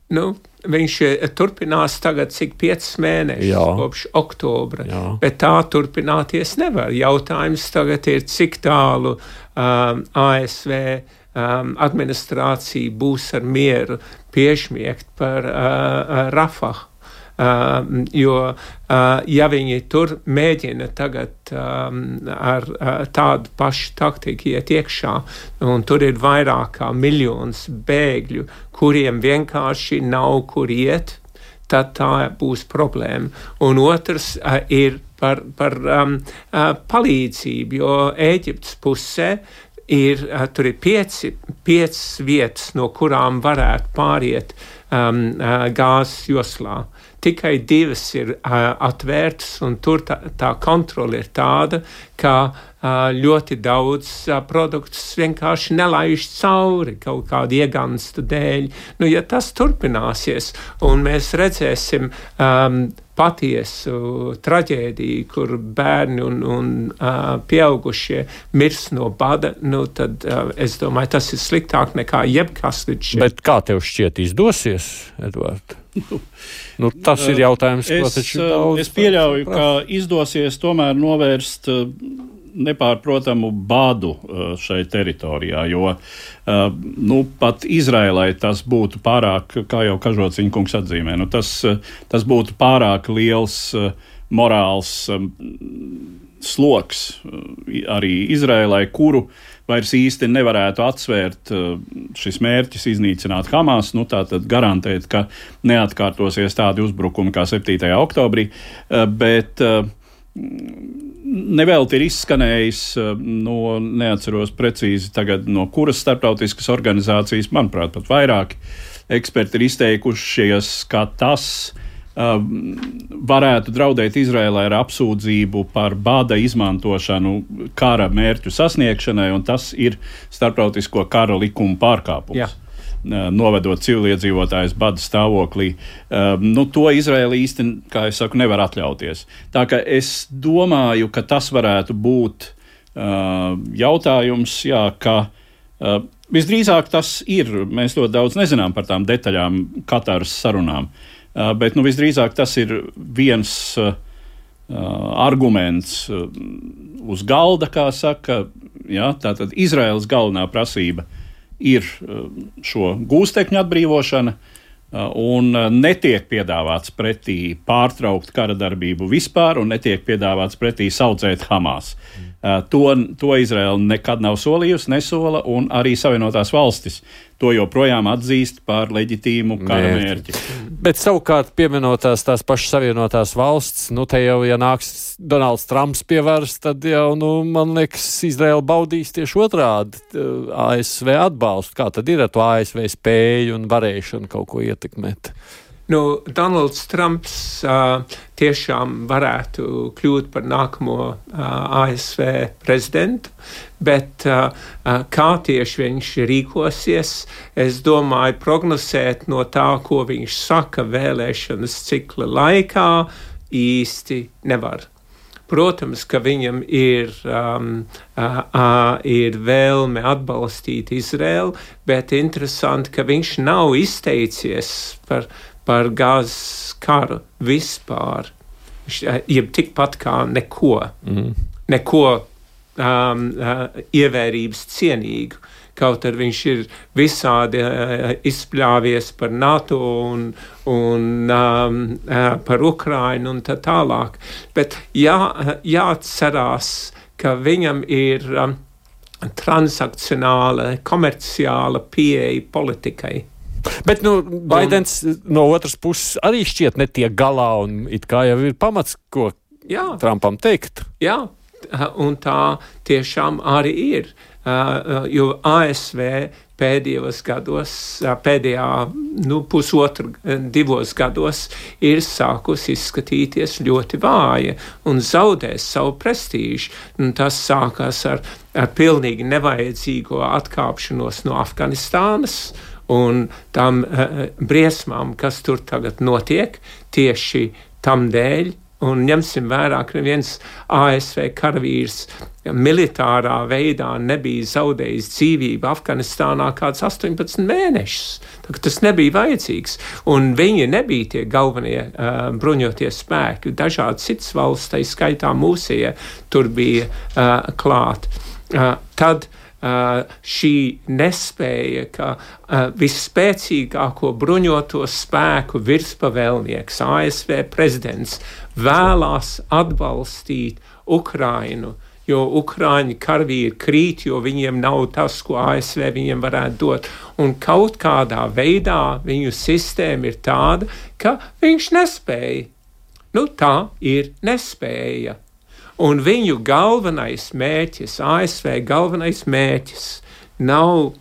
Nu, viņš turpinās tagad cik piecus mēnešus Jā. kopš oktobra, Jā. bet tā turpināties nevar. Jautājums tagad ir, cik tālu um, A S V um, administrācija būs ar mieru piešmiegt par uh, Rafahu. Uh, jo, uh, ja viņi tur mēģina tagad um, ar uh, tādu pašu taktiku iet iekšā, un tur ir vairāk kā miljons bēgļu, kuriem vienkārši nav kur iet, tad tā būs problēma. Un otrs uh, ir par, par um, uh, palīdzību, jo Ēģiptes pusē ir, uh, tur ir pieci, piecas vietas, no kurām varētu pāriet um, uh, gāzes joslā. Tikai divas ir uh, atvērtas, un tur tā, tā kontrole ir tāda, ka uh, ļoti daudz uh, produktus vienkārši nelaiž cauri kaut kādu ieganstu dēļ. Nu, ja tas turpināsies, un mēs redzēsim um, patiesu traģēdiju, kur bērni un, un uh, pieaugušie mirs no bada, nu, tad uh, es domāju, tas ir sliktāk nekā jebkas līdz šeit. Bet kā tev šķiet izdosies, Edvard? Nu, tas ir jautājums, ko es, taču daudz. Es pieļauju, ka izdosies tomēr novērst nepārprotamu bādu šai teritorijā, jo nu, pat Izraēlai tas būtu pārāk, kā jau Kažociņa kungs atzīmē, nu, tas, tas būtu pārāk liels morāls sloks arī Izraēlai, kuru vairs īsti nevarētu atsvērt šis mērķis iznīcināt Hamas, nu tātad garantēt, ka neatkārtosies tādi uzbrukumi kā septītajā oktobrī, bet nevelti ir izskanējis, no, neatceros precīzi tagad, no kuras starptautiskas organizācijas, manuprāt, pat vairāki eksperti ir izteikušies, ka tas varētu draudēt Izraēlai ar apsūdzību par bada izmantošanu kara mērķu sasniegšanai, un tas ir starptautisko kara likumu pārkāpums. Jā. Novedot civiliedzīvotājus bada stāvoklī. Nu, to Izraēla īsti, kā es saku, nevar atļauties. Tā ka es domāju, ka tas varētu būt uh, jautājums, jā, ka uh, visdrīzāk tas ir, mēs ļoti daudz nezinām par tām detaļām Kataras sarunām, uh, bet nu, visdrīzāk tas ir viens uh, arguments uh, uz galda, kā saka, jā, tātad Izraēlas galvenā prasība ir šo gūstekņu atbrīvošana, un netiek piedāvāts pretī pārtraukt kara darbību vispār, un netiek piedāvāts pretī saudzēt Hamas. Mm. To, to Izraela nekad nav solījusi, nesola, un arī Savienotās valstis to joprojām atzīst par leģitīmu kara mērķi. Bet savukārt pieminotās tās pašas Savienotās valsts, nu te jau, ja nāks Donalds Trumps pie varas, tad jau, nu, man liekas, Izraela baudīs tieši otrādi A S V atbalstu. Kā tad ir ar to A S V spēju un varēšanu kaut ko ietekmēt? Nu, Donalds Trumps uh, tiešām varētu kļūt par nākamo uh, A S V prezidentu, bet uh, uh, kā tieši viņš rīkosies, es domāju, prognozēt no tā, ko viņš saka vēlēšanas cikla laikā, īsti nevar. Protams, ka viņam ir, um, uh, uh, ir vēlme atbalstīt Izraelu, bet interesanti, ka viņš nav izteicies par par gāzes karu vispār, jeb tikpat kā neko, mm. neko um, uh, ievērības cienīgu. Kaut arī viņš ir visādi uh, izspļāvies par NATO un, un um, uh, par Ukrainu un tā tālāk. Bet jā, jāatcerās, ka viņam ir um, transakcionāla, komerciāla pieeja politikai. Bet, nu, Baidens no otras puses arī šķiet netiek galā, un it kā jau ir pamats, ko jā. Trumpam teikt. Jā, un tā tiešām arī ir, uh, jo A S V pēdējos gados, pēdējā, nu, pusotru, divos gados ir sākusi izskatīties ļoti vāja un zaudēs savu prestīžu. Un tas sākās ar, ar pilnīgi nevajadzīgo atkāpšanos no Afganistānas, un tam uh, briesmām, kas tur tagad notiek, tieši tam dēļ un ņemsim vērā, ka viens A S V karavīrs militārā veidā nebija zaudējis dzīvību Afganistānā kāds astoņpadsmit mēnešus. Tas nebija vajadzīgs, un viņi nebija tie galvenie uh, bruņotie spēki. Dažādi citas valsts, tai skaitā mūsējie, tur bija uh, klāt. Uh, tad uh, šī nespēja, ka uh, visspēcīgāko bruņoto spēku virspavēlnieks, A S V prezidents, vēlās atbalstīt Ukrainu, jo Ukraiņu karavīri krīt, jo viņiem nav tas, ko A S V viņiem varētu dot. Un kaut kādā veidā viņu sistēma ir tāda, ka viņš nespēja. Nu, tā ir nespēja. Un viņu galvenais mērķis, A S V galvenais mērķis nav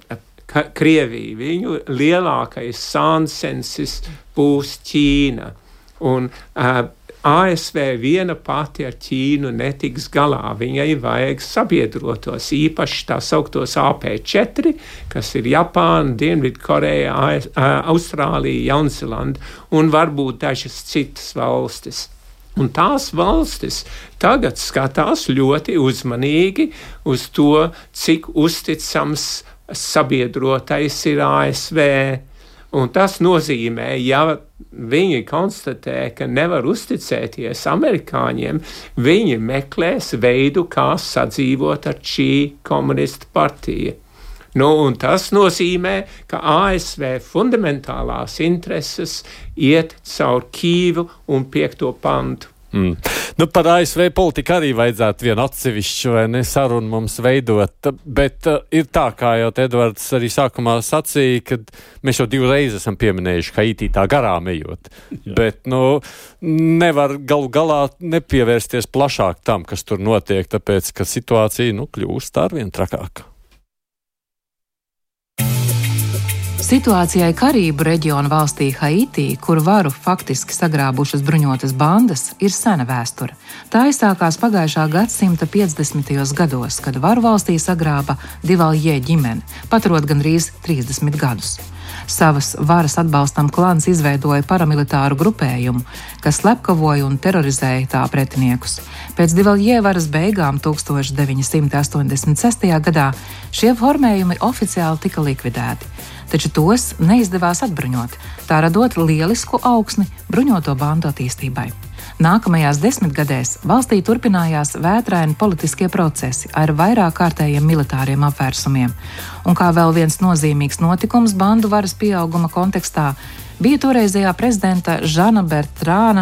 Krievija. Viņu lielākais sānsensis būs Ķīna. Un uh, A S V viena pati ar Ķīnu netiks galā. Viņai vajag sabiedrotos, īpaši tā sauktos A P četri, kas ir Japāna, Dienvidkoreja, Austrālija, Jaunzēlanda un varbūt dažas citas valstis. Un tās valstis tagad skatās ļoti uzmanīgi uz to, cik uzticams sabiedrotais ir A S V. Un tas nozīmē, ja viņi konstatē, ka nevar uzticēties amerikāņiem, viņi meklēs veidu, kā sadzīvot ar šī komunistu partiju. Nu, un tas nozīmē, ka A S V fundamentālās intereses iet caur Kīvu un piekto pantu. Mm. Nu, par A S V politiku arī vajadzētu vienu atsevišķu vai ne sarunu mums veidot, bet uh, ir tā, kā jau Edvards arī sākumā sacīja, ka mēs jau divreiz esam pieminējuši Haitī tā garām ejot, Jā. bet nu, nevar galu galā nepievērsties plašāk tam, kas tur notiek, tāpēc, ka situācija nu, kļūst arvien trakāka. Situācijai Karību reģionu valstī Haitī, kur varu faktiski sagrābušas bruņotas bandas, ir sena vēsture. Tā aizsākās pagājušā gadsimta piecdesmitajos gados, kad varu valstī sagrāba Duvalier ģimene, paturot gandrīz trīsdesmit gadus. Savas varas atbalstam klans izveidoja paramilitāru grupējumu, kas slepkavoja un terorizēja tā pretiniekus. Pēc Duvalier varas beigām tūkstoš deviņi simti astoņdesmit sestajā gadā šie formējumi oficiāli tika likvidēti. Taču tos neizdevās atbruņot, tā radot lielisku augsni bruņoto bandu attīstībai. Nākamajās desmitgadēs valstī turpinājās vētraini politiskie procesi ar vairāk kārtējiem militāriem apvērsumiem. Un kā vēl viens nozīmīgs notikums bandu varas pieauguma kontekstā bija toreizējā prezidenta Žana Bertrāna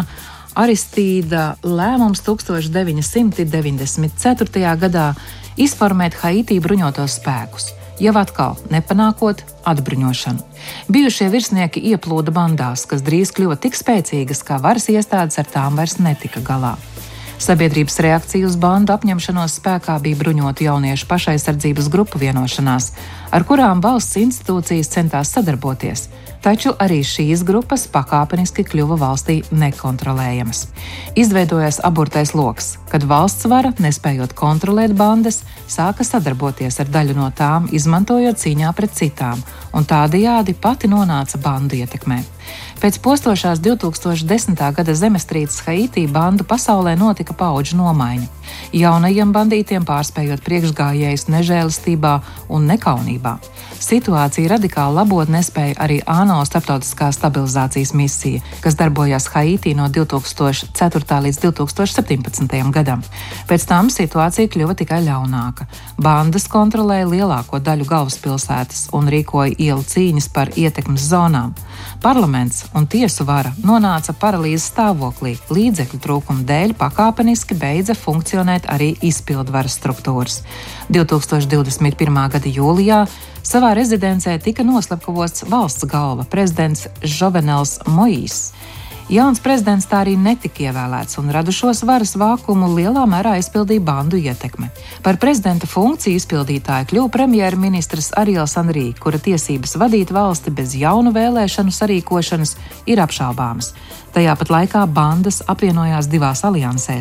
Aristīda lēmums tūkstoš deviņi simti deviņdesmit ceturtajā gadā izformēt Haitī bruņotos spēkus, jau atkal nepanākot atbruņošanu. Bijušie virsnieki ieplūda bandās, kas drīz kļuva tik spēcīgas, ka varas iestādes ar tām vairs netika galā. Sabiedrības reakcija uz bandu apņemšanos spēkā bija bruņotu jauniešu pašaizsardzības grupu vienošanās, ar kurām valsts institūcijas centās sadarboties, taču arī šīs grupas pakāpeniski kļuva valstī nekontrolējamas. Izveidojās aburtais loks, kad valsts vara, nespējot kontrolēt bandas, sāka sadarboties ar daļu no tām, izmantojot cīņā pret citām, un tādējādi pati nonāca bandu ietekmē. Pēc postošās divtūkstoš desmitā gada zemestrīces Haitī bandu pasaulē notika paudžu nomaiņa. Jaunajiem bandītiem pārspējot priekšgājējus nežēlistībā un nekaunībā. Situācija radikāli labot nespēja arī ANO starptautiskā stabilizācijas misija, kas darbojās Haitī no divtūkstoš ceturtā līdz divtūkstoš septiņpadsmitajam gadam. Pēc tam situācija kļuva tikai ļaunāka. Bandas kontrolēja lielāko daļu galvaspilsētas un rīkoja ielu cīņas par ietekmes zonām. Parlaments un tiesu vara nonāca paralīzes stāvoklī, līdzekļu trūkuma dēļ pakāpeniski beidza funkcionēt arī izpildvaras struktūras. divtūkstoš divdesmit pirmā gada jūlijā savā rezidencē tika noslepkavots valsts galva, prezidents Žovenels Moīss. Jauns prezidents tā arī netika ievēlēts, un radušos varas vākumu lielā mērā izpildīja bandu ietekme. Par prezidenta funkciju izpildītāju kļuva premjerministrs Ariels Anrī, kura tiesības vadīt valsti bez jaunu vēlēšanu sarīkošanas ir apšaubāmas. Tajā pat laikā bandas apvienojās divās aliansēs.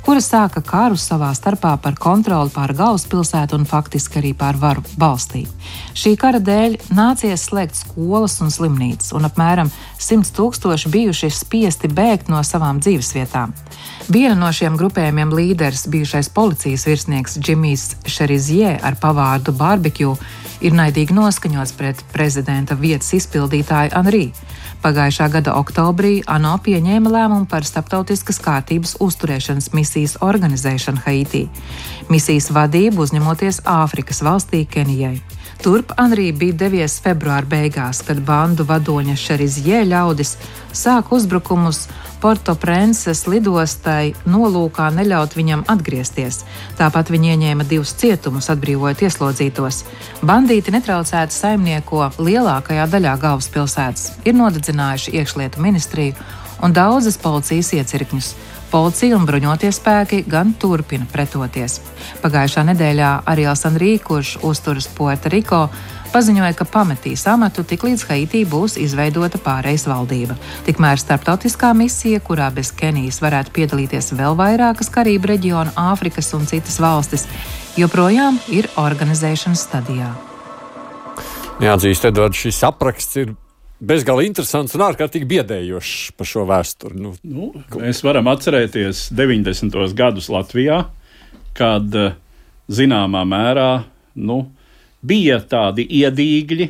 kura sāka karu savā starpā par kontroli pār galvaspilsētu un faktiski arī pār varu valstī. Šī kara dēļ nācies slēgt skolas un slimnīcas, un apmēram simts tūkstoši bijuši spiesti bēgt no savām dzīvesvietām. Viena no šiem grupējumiem līderis, bijušais policijas virsnieks Džimijs Šerizjē ar pavārdu Barbecue, ir naidīgi noskaņots pret prezidenta vietas izpildītāju Anri. Pagājušā gada oktobrī ANO pieņēma lēmumu par starptautiskas kārtības uzturēšanas misijas organizēšanu Haitī. Misijas vadību uzņemoties Āfrikas valstī Kenijai. Turp Anri bija devies februāra beigās, kad bandu vadoņa Šerizjē ļaudis sāk uzbrukumus Porto-Prenses lidostai nolūkā neļaut viņam atgriezties. Tāpat viņi ieņēma divus cietumus, atbrīvojot ieslodzītos. Bandīti netraucēti saimnieko lielākajā daļā galvaspilsētas, ir nodedzinājuši iekšlietu ministriju un daudzas policijas iecirkņus. Policija un bruņotie spēki gan turpina pretoties. Pagājušā nedēļā Ariels Anri, kurš uzturas Puerto Rico, paziņoja, ka pametīs amatu tiklīdz Haitī būs izveidota pārejas valdība. Tikmēr starptautiskā misija, kurā bez Kenijas varētu piedalīties vēl vairākas Karību reģiona, Āfrikas un citas valstis, joprojām ir organizēšanas stadijā. Jāatzīst, Edvards, šis apraksts ir bezgalīgi interesants un ārkārtīgi biedējošs par šo vēsturi. Nu, nu, mēs varam atcerēties deviņdesmitos gadus Latvijā, kad zināmā mērā nu, bija tādi iedīgļi.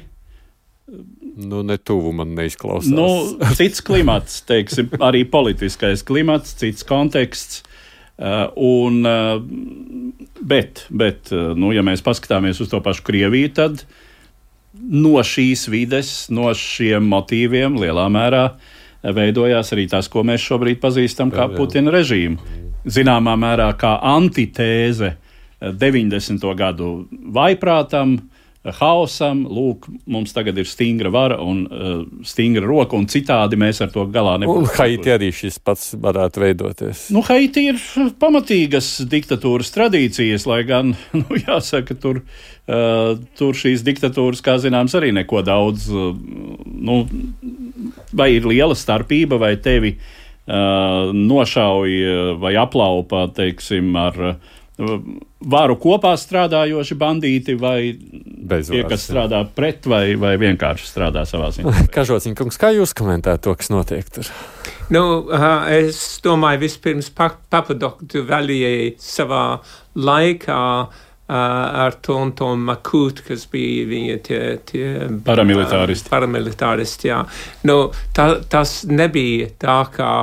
Nu, ne tuvu man neizklausās. Nu, cits klimats, teiksim, arī politiskais klimats, cits konteksts. Uh, un, uh, bet, bet uh, nu, ja mēs paskatāmies uz to pašu Krieviju, tad no šīs vides, no šiem motīviem lielā mērā veidojās arī tas, ko mēs šobrīd pazīstam kā Putina režīmu. Zināmā mērā kā antitēze deviņdesmito gadu vaiprātam, haosam, lūk, mums tagad ir stingra vara un uh, stingra roka, un citādi mēs ar to galā nebūsim. Un Haiti arī šis pats varētu veidoties. Nu, Haiti ir pamatīgas diktatūras tradīcijas, lai gan, nu, jāsaka, tur, uh, tur šīs diktatūras, kā zināms, arī neko daudz, uh, nu, vai ir liela starpība, vai tevi uh, nošauj vai aplaupa, teiksim, ar uh, varu kopā strādājoši bandīti vai Bezvārs, tie, kas strādā pret vai, vai vienkārši strādā savā ziņā. Kažociņkungs, kā jūs komentējat to, kas notiek tur? Nu, uh, es domāju, vispirms Papadoktu Valjē savā laikā uh, ar Tonton Makut, kas bija viņa tie, tie paramilitāristi. Uh, paramilitāristi, jā. Nu, tā, tas nebija tā, kā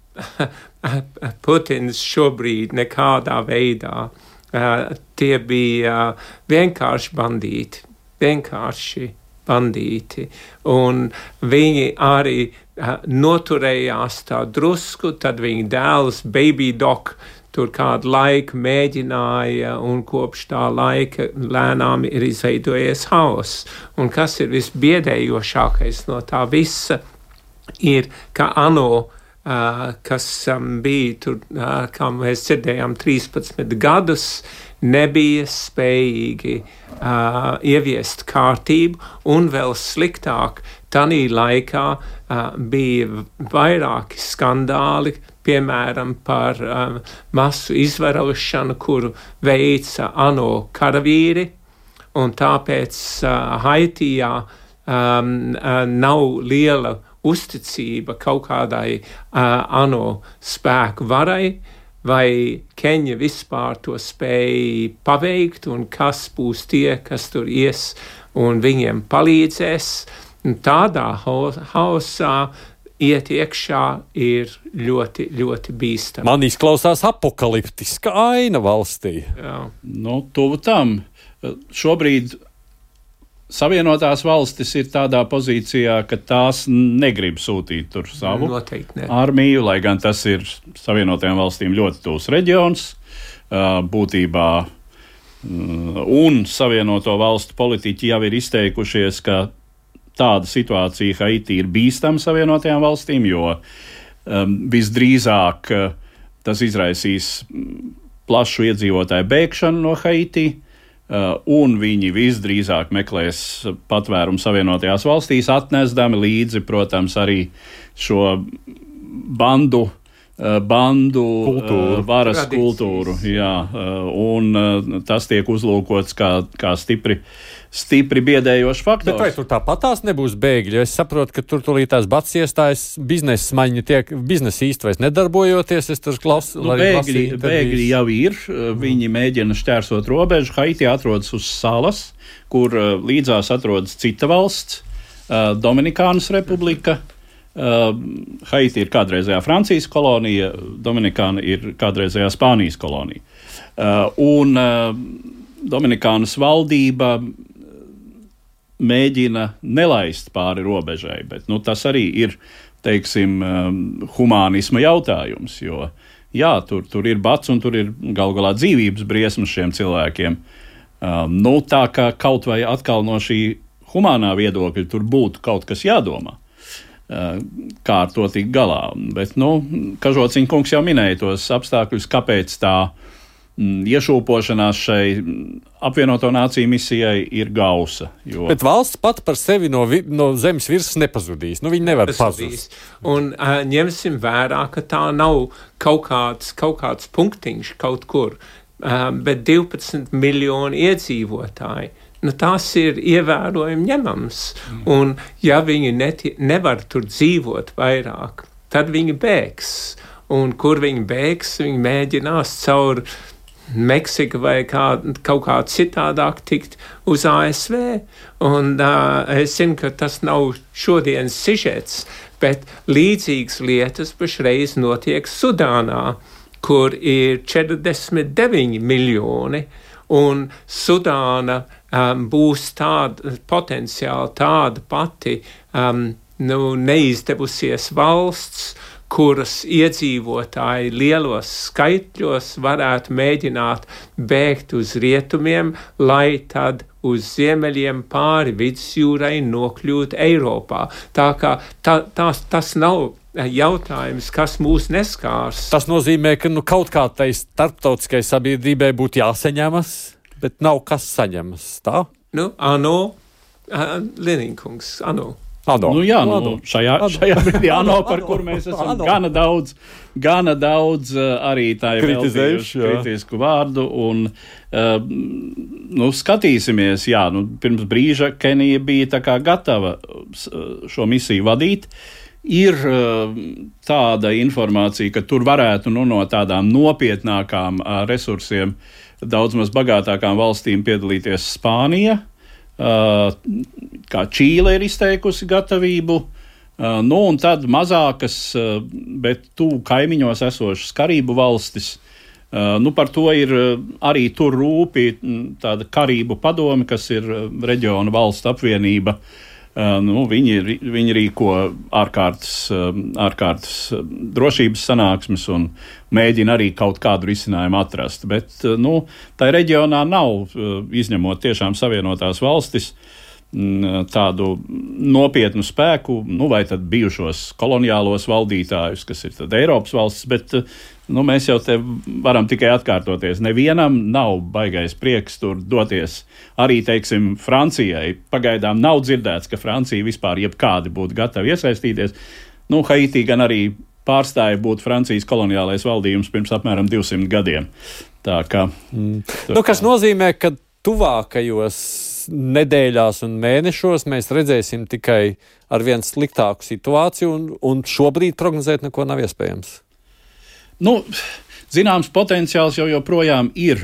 Putins šobrīd nekādā veidā. Uh, tie bija uh, vienkārši bandīti, vienkārši bandīti, un viņi arī uh, noturējās tā drusku, tad viņa dēls Baby Doc tur kādu laiku mēģināja, un kopš tā laika lēnām ir izveidojies haoss. Un kas ir visbiedējošākais no tā visa, ir, ka ANO Uh, kas um, bija tur, uh, kā mēs dzirdējām, trīspadsmit gadus, nebija spējīgi uh, ieviest kārtību, un vēl sliktāk, tanī laikā uh, bija vairāki skandāli, piemēram, par um, masu izvarošanu, kuru veica ANO karavīri, un tāpēc uh, Haitijā um, uh, nav liela uzticība kaut kādai uh, ANO spēku varai, vai Keņa vispār to spēja paveikt, un kas būs tie, kas tur ies un viņiem palīdzēs. Un tādā haosā iet iekšā ir ļoti, ļoti bīstami. Man izklausās apokaliptiska aina valstī. Jā. Nu, tuvu tam. Šobrīd Savienotās valstis ir tādā pozīcijā, ka tās negrib sūtīt tur savu Noteikti, armiju, lai gan tas ir Savienotajām valstīm ļoti tūs reģions, būtībā, un Savienoto valstu politiķi jau ir izteikušies, ka tāda situācija Haitī ir bīstama Savienotajām valstīm, jo um, visdrīzāk tas izraisīs plašu iedzīvotāju bēgšanu no Haitī, Uh, un viņi visdrīzāk meklēs patvērumu Savienotajās valstīs, atnesdami līdzi, protams, arī šo bandu bandu kultūru. varas Tradicijas. kultūru. Jā, un tas tiek uzlūkots kā, kā stipri, stipri biedējošs faktors. Bet vai tur tāpat tās nebūs bēgļi? Es saprotu, ka tur tūlīt tās bats iestājas, biznesa maņi tiek, biznesa īsti vairs nedarbojoties. Es tur klausu, nu, bēgļi, bēgļi jau ir, viņi mēģina šķērsot robežu. Haiti atrodas uz salas, kur līdzās atrodas cita valsts, Dominikānas republika. Haiti ir kādreizējā Francijas kolonija, Dominikāna ir kādreizējā Spānijas kolonija. Un Dominikānas valdība mēģina nelaist pāri robežai, bet nu, tas arī ir, teiksim, humānisma jautājums, jo jā, tur, tur ir bats un tur ir galu galā dzīvības briesmas šiem cilvēkiem. Um, nu, tā kā kaut vai atkal no šī humānā viedokļa tur būtu kaut kas jādomā, uh, kā ar to tikt galā. Bet, nu, Kažociņa kungs jau minēja tos apstākļus, kāpēc tā iešūpošanās šai apvienoto nāciju misijai ir gausa. Jo... Bet valsts pat par sevi no, vi, no zemes virsmas nepazudīs. Nu, viņi nevar pazust. Un uh, ņemsim vērā, ka tā nav kaut kāds, kaut kāds punktiņš kaut kur, uh, bet divpadsmit miljoni iedzīvotāji. Nu, tās ir ievērojami ņemams. Mm. Un ja viņi neti, nevar tur dzīvot vairāk, tad viņi bēgs. Un kur viņi bēgs, viņi mēģinās caur Meksika vai kā, kaut kā citādāk tikt uz A S V. Un uh, es zinu, ka tas nav šodienas sižets, bet līdzīgas lietas pašreiz notiek Sudānā, kur ir četrdesmit deviņi miljoni, un Sudāna um, būs tāda, potenciāli tāda pati um, nu, neizdevusies valsts, kuras iedzīvotāji lielos skaitļos varētu mēģināt bēgt uz rietumiem, lai tad uz ziemeļiem pāri vidusjūrai nokļūt Eiropā. Tā kā tā, tās, tas nav jautājums, kas mūs neskārs. Tas nozīmē, ka nu, kaut kā tai starptautiskai sabiedrībai būtu jāsaņemas, bet nav kas saņemas, tā? Nu, ano, uh, Lininkungs, ano. Ano. Nu, jā, nu, šajā, šajā brīdī ANO, par kur mēs esam ano. gana daudz, gana daudz uh, arī tā ir veltījuši kritisku vārdu. Un, uh, nu, skatīsimies, jā, nu, pirms brīža Kenija bija tā kā gatava šo misiju vadīt. Ir uh, tāda informācija, ka tur varētu nu, no tādām nopietnākām uh, resursiem, daudz maz bagātākām valstīm piedalīties Spānija. Uh, kā Čīle ir izteikusi gatavību, uh, nu un tad mazākas, uh, bet tuvu kaimiņos esošas Karību valstis. Uh, nu par to ir uh, arī tur rūpi tāda Karību padome, kas ir uh, reģiona valstu apvienība. Uh, nu, viņi, viņi rīko ārkārtas, uh, ārkārtas uh, drošības sanāksmes un mēģina arī kaut kādu risinājumu atrast. Bet uh, nu, tā reģionā nav, uh, izņemot tiešām Savienotās valstis, mm, tādu nopietnu spēku, nu, vai tad bijušos koloniālos valdītājus, kas ir tad Eiropas valstis, bet uh, nu, mēs jau te varam tikai atkārtoties. Nevienam nav baigais prieks tur doties. Arī, teiksim, Francijai pagaidām nav dzirdēts, ka Francija vispār jebkādi būtu gatavi iesaistīties. Nu, Haiti gan arī pārstāja būt Francijas koloniālais valdījums pirms apmēram divsimt gadiem. Tā kā... Mm. Nu, kas nozīmē, ka tuvākajos nedēļās un mēnešos mēs redzēsim tikai ar vien sliktāku situāciju un, un šobrīd prognozēt neko nav iespējams. Nu, zināms potenciāls jau joprojām ir,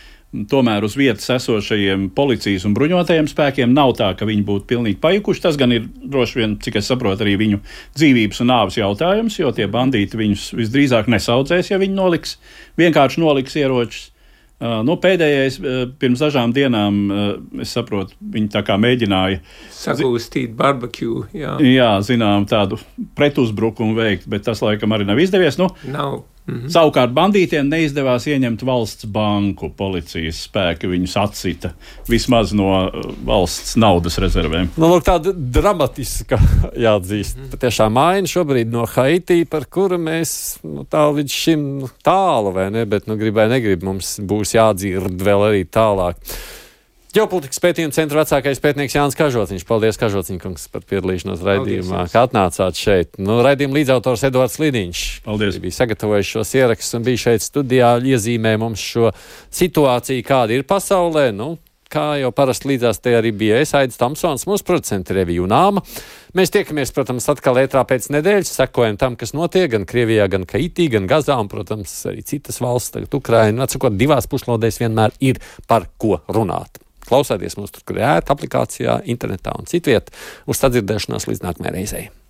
tomēr uz vietas esošajiem policijas un bruņotajiem spēkiem nav tā, ka viņi būtu pilnīgi pajukuši. Tas gan ir droši vien, cik es saprotu, arī viņu dzīvības un nāves jautājums, jo tie bandīti viņus visdrīzāk nesaudzēs, ja viņi noliks, vienkārši noliks ieročus. Uh, nu, pēdējais, uh, pirms dažām dienām, uh, es saprotu, viņi tā kā mēģināja sagūstīt barbecue, jā. Jā, zinām, tādu pretuzbrukumu veikt, bet tas laikam arī nav izdevies. Nu, nav. Mhm. Savukārt bandītiem neizdevās ieņemt valsts banku, policijas spēki viņus atsita vismaz no valsts naudas rezervēm. Nu, lūk, tāda dramatiska jāatzīst. Mm. Patiešām aina šobrīd no Haiti, par kuru mēs nu, tā līdz šim tālu, vai ne, bet nu, gribēja negrib, mums būs jādzird vēl arī tālāk. Ģeopolitikas pētījuma centra vecākais pētnieks Jānis Kažociņš. Paldies, Kažociņkungs, par piedalīšanos raidījumā, kā atnācāt šeit. Nu, raidījuma līdzautors Edvards Liniņš. Paldies. Bija sagatavojis šos ierakstus un bija šeit studijā, iezīmē mums šo situāciju, kāda ir pasaulē. Nu, kā jau parasti līdzās te arī bija es, Aidis Tamsons, mūsu producenti Revija Unāma. Mēs tiekamies, protams, atkal ētrā pēc nedēļas, sekojam tam, kas notiek gan Krievijā, gan Haitī, gan Gazā, un, protams, arī citas valsts, tagad Ukraina. Atsakot, divās puslodēs vienmēr ir par ko runāt. Klausieties mūs tur, kur ir ērta aplikācijā, internetā un citviet. Uz sadzirdēšanos līdz nākamajai reizei.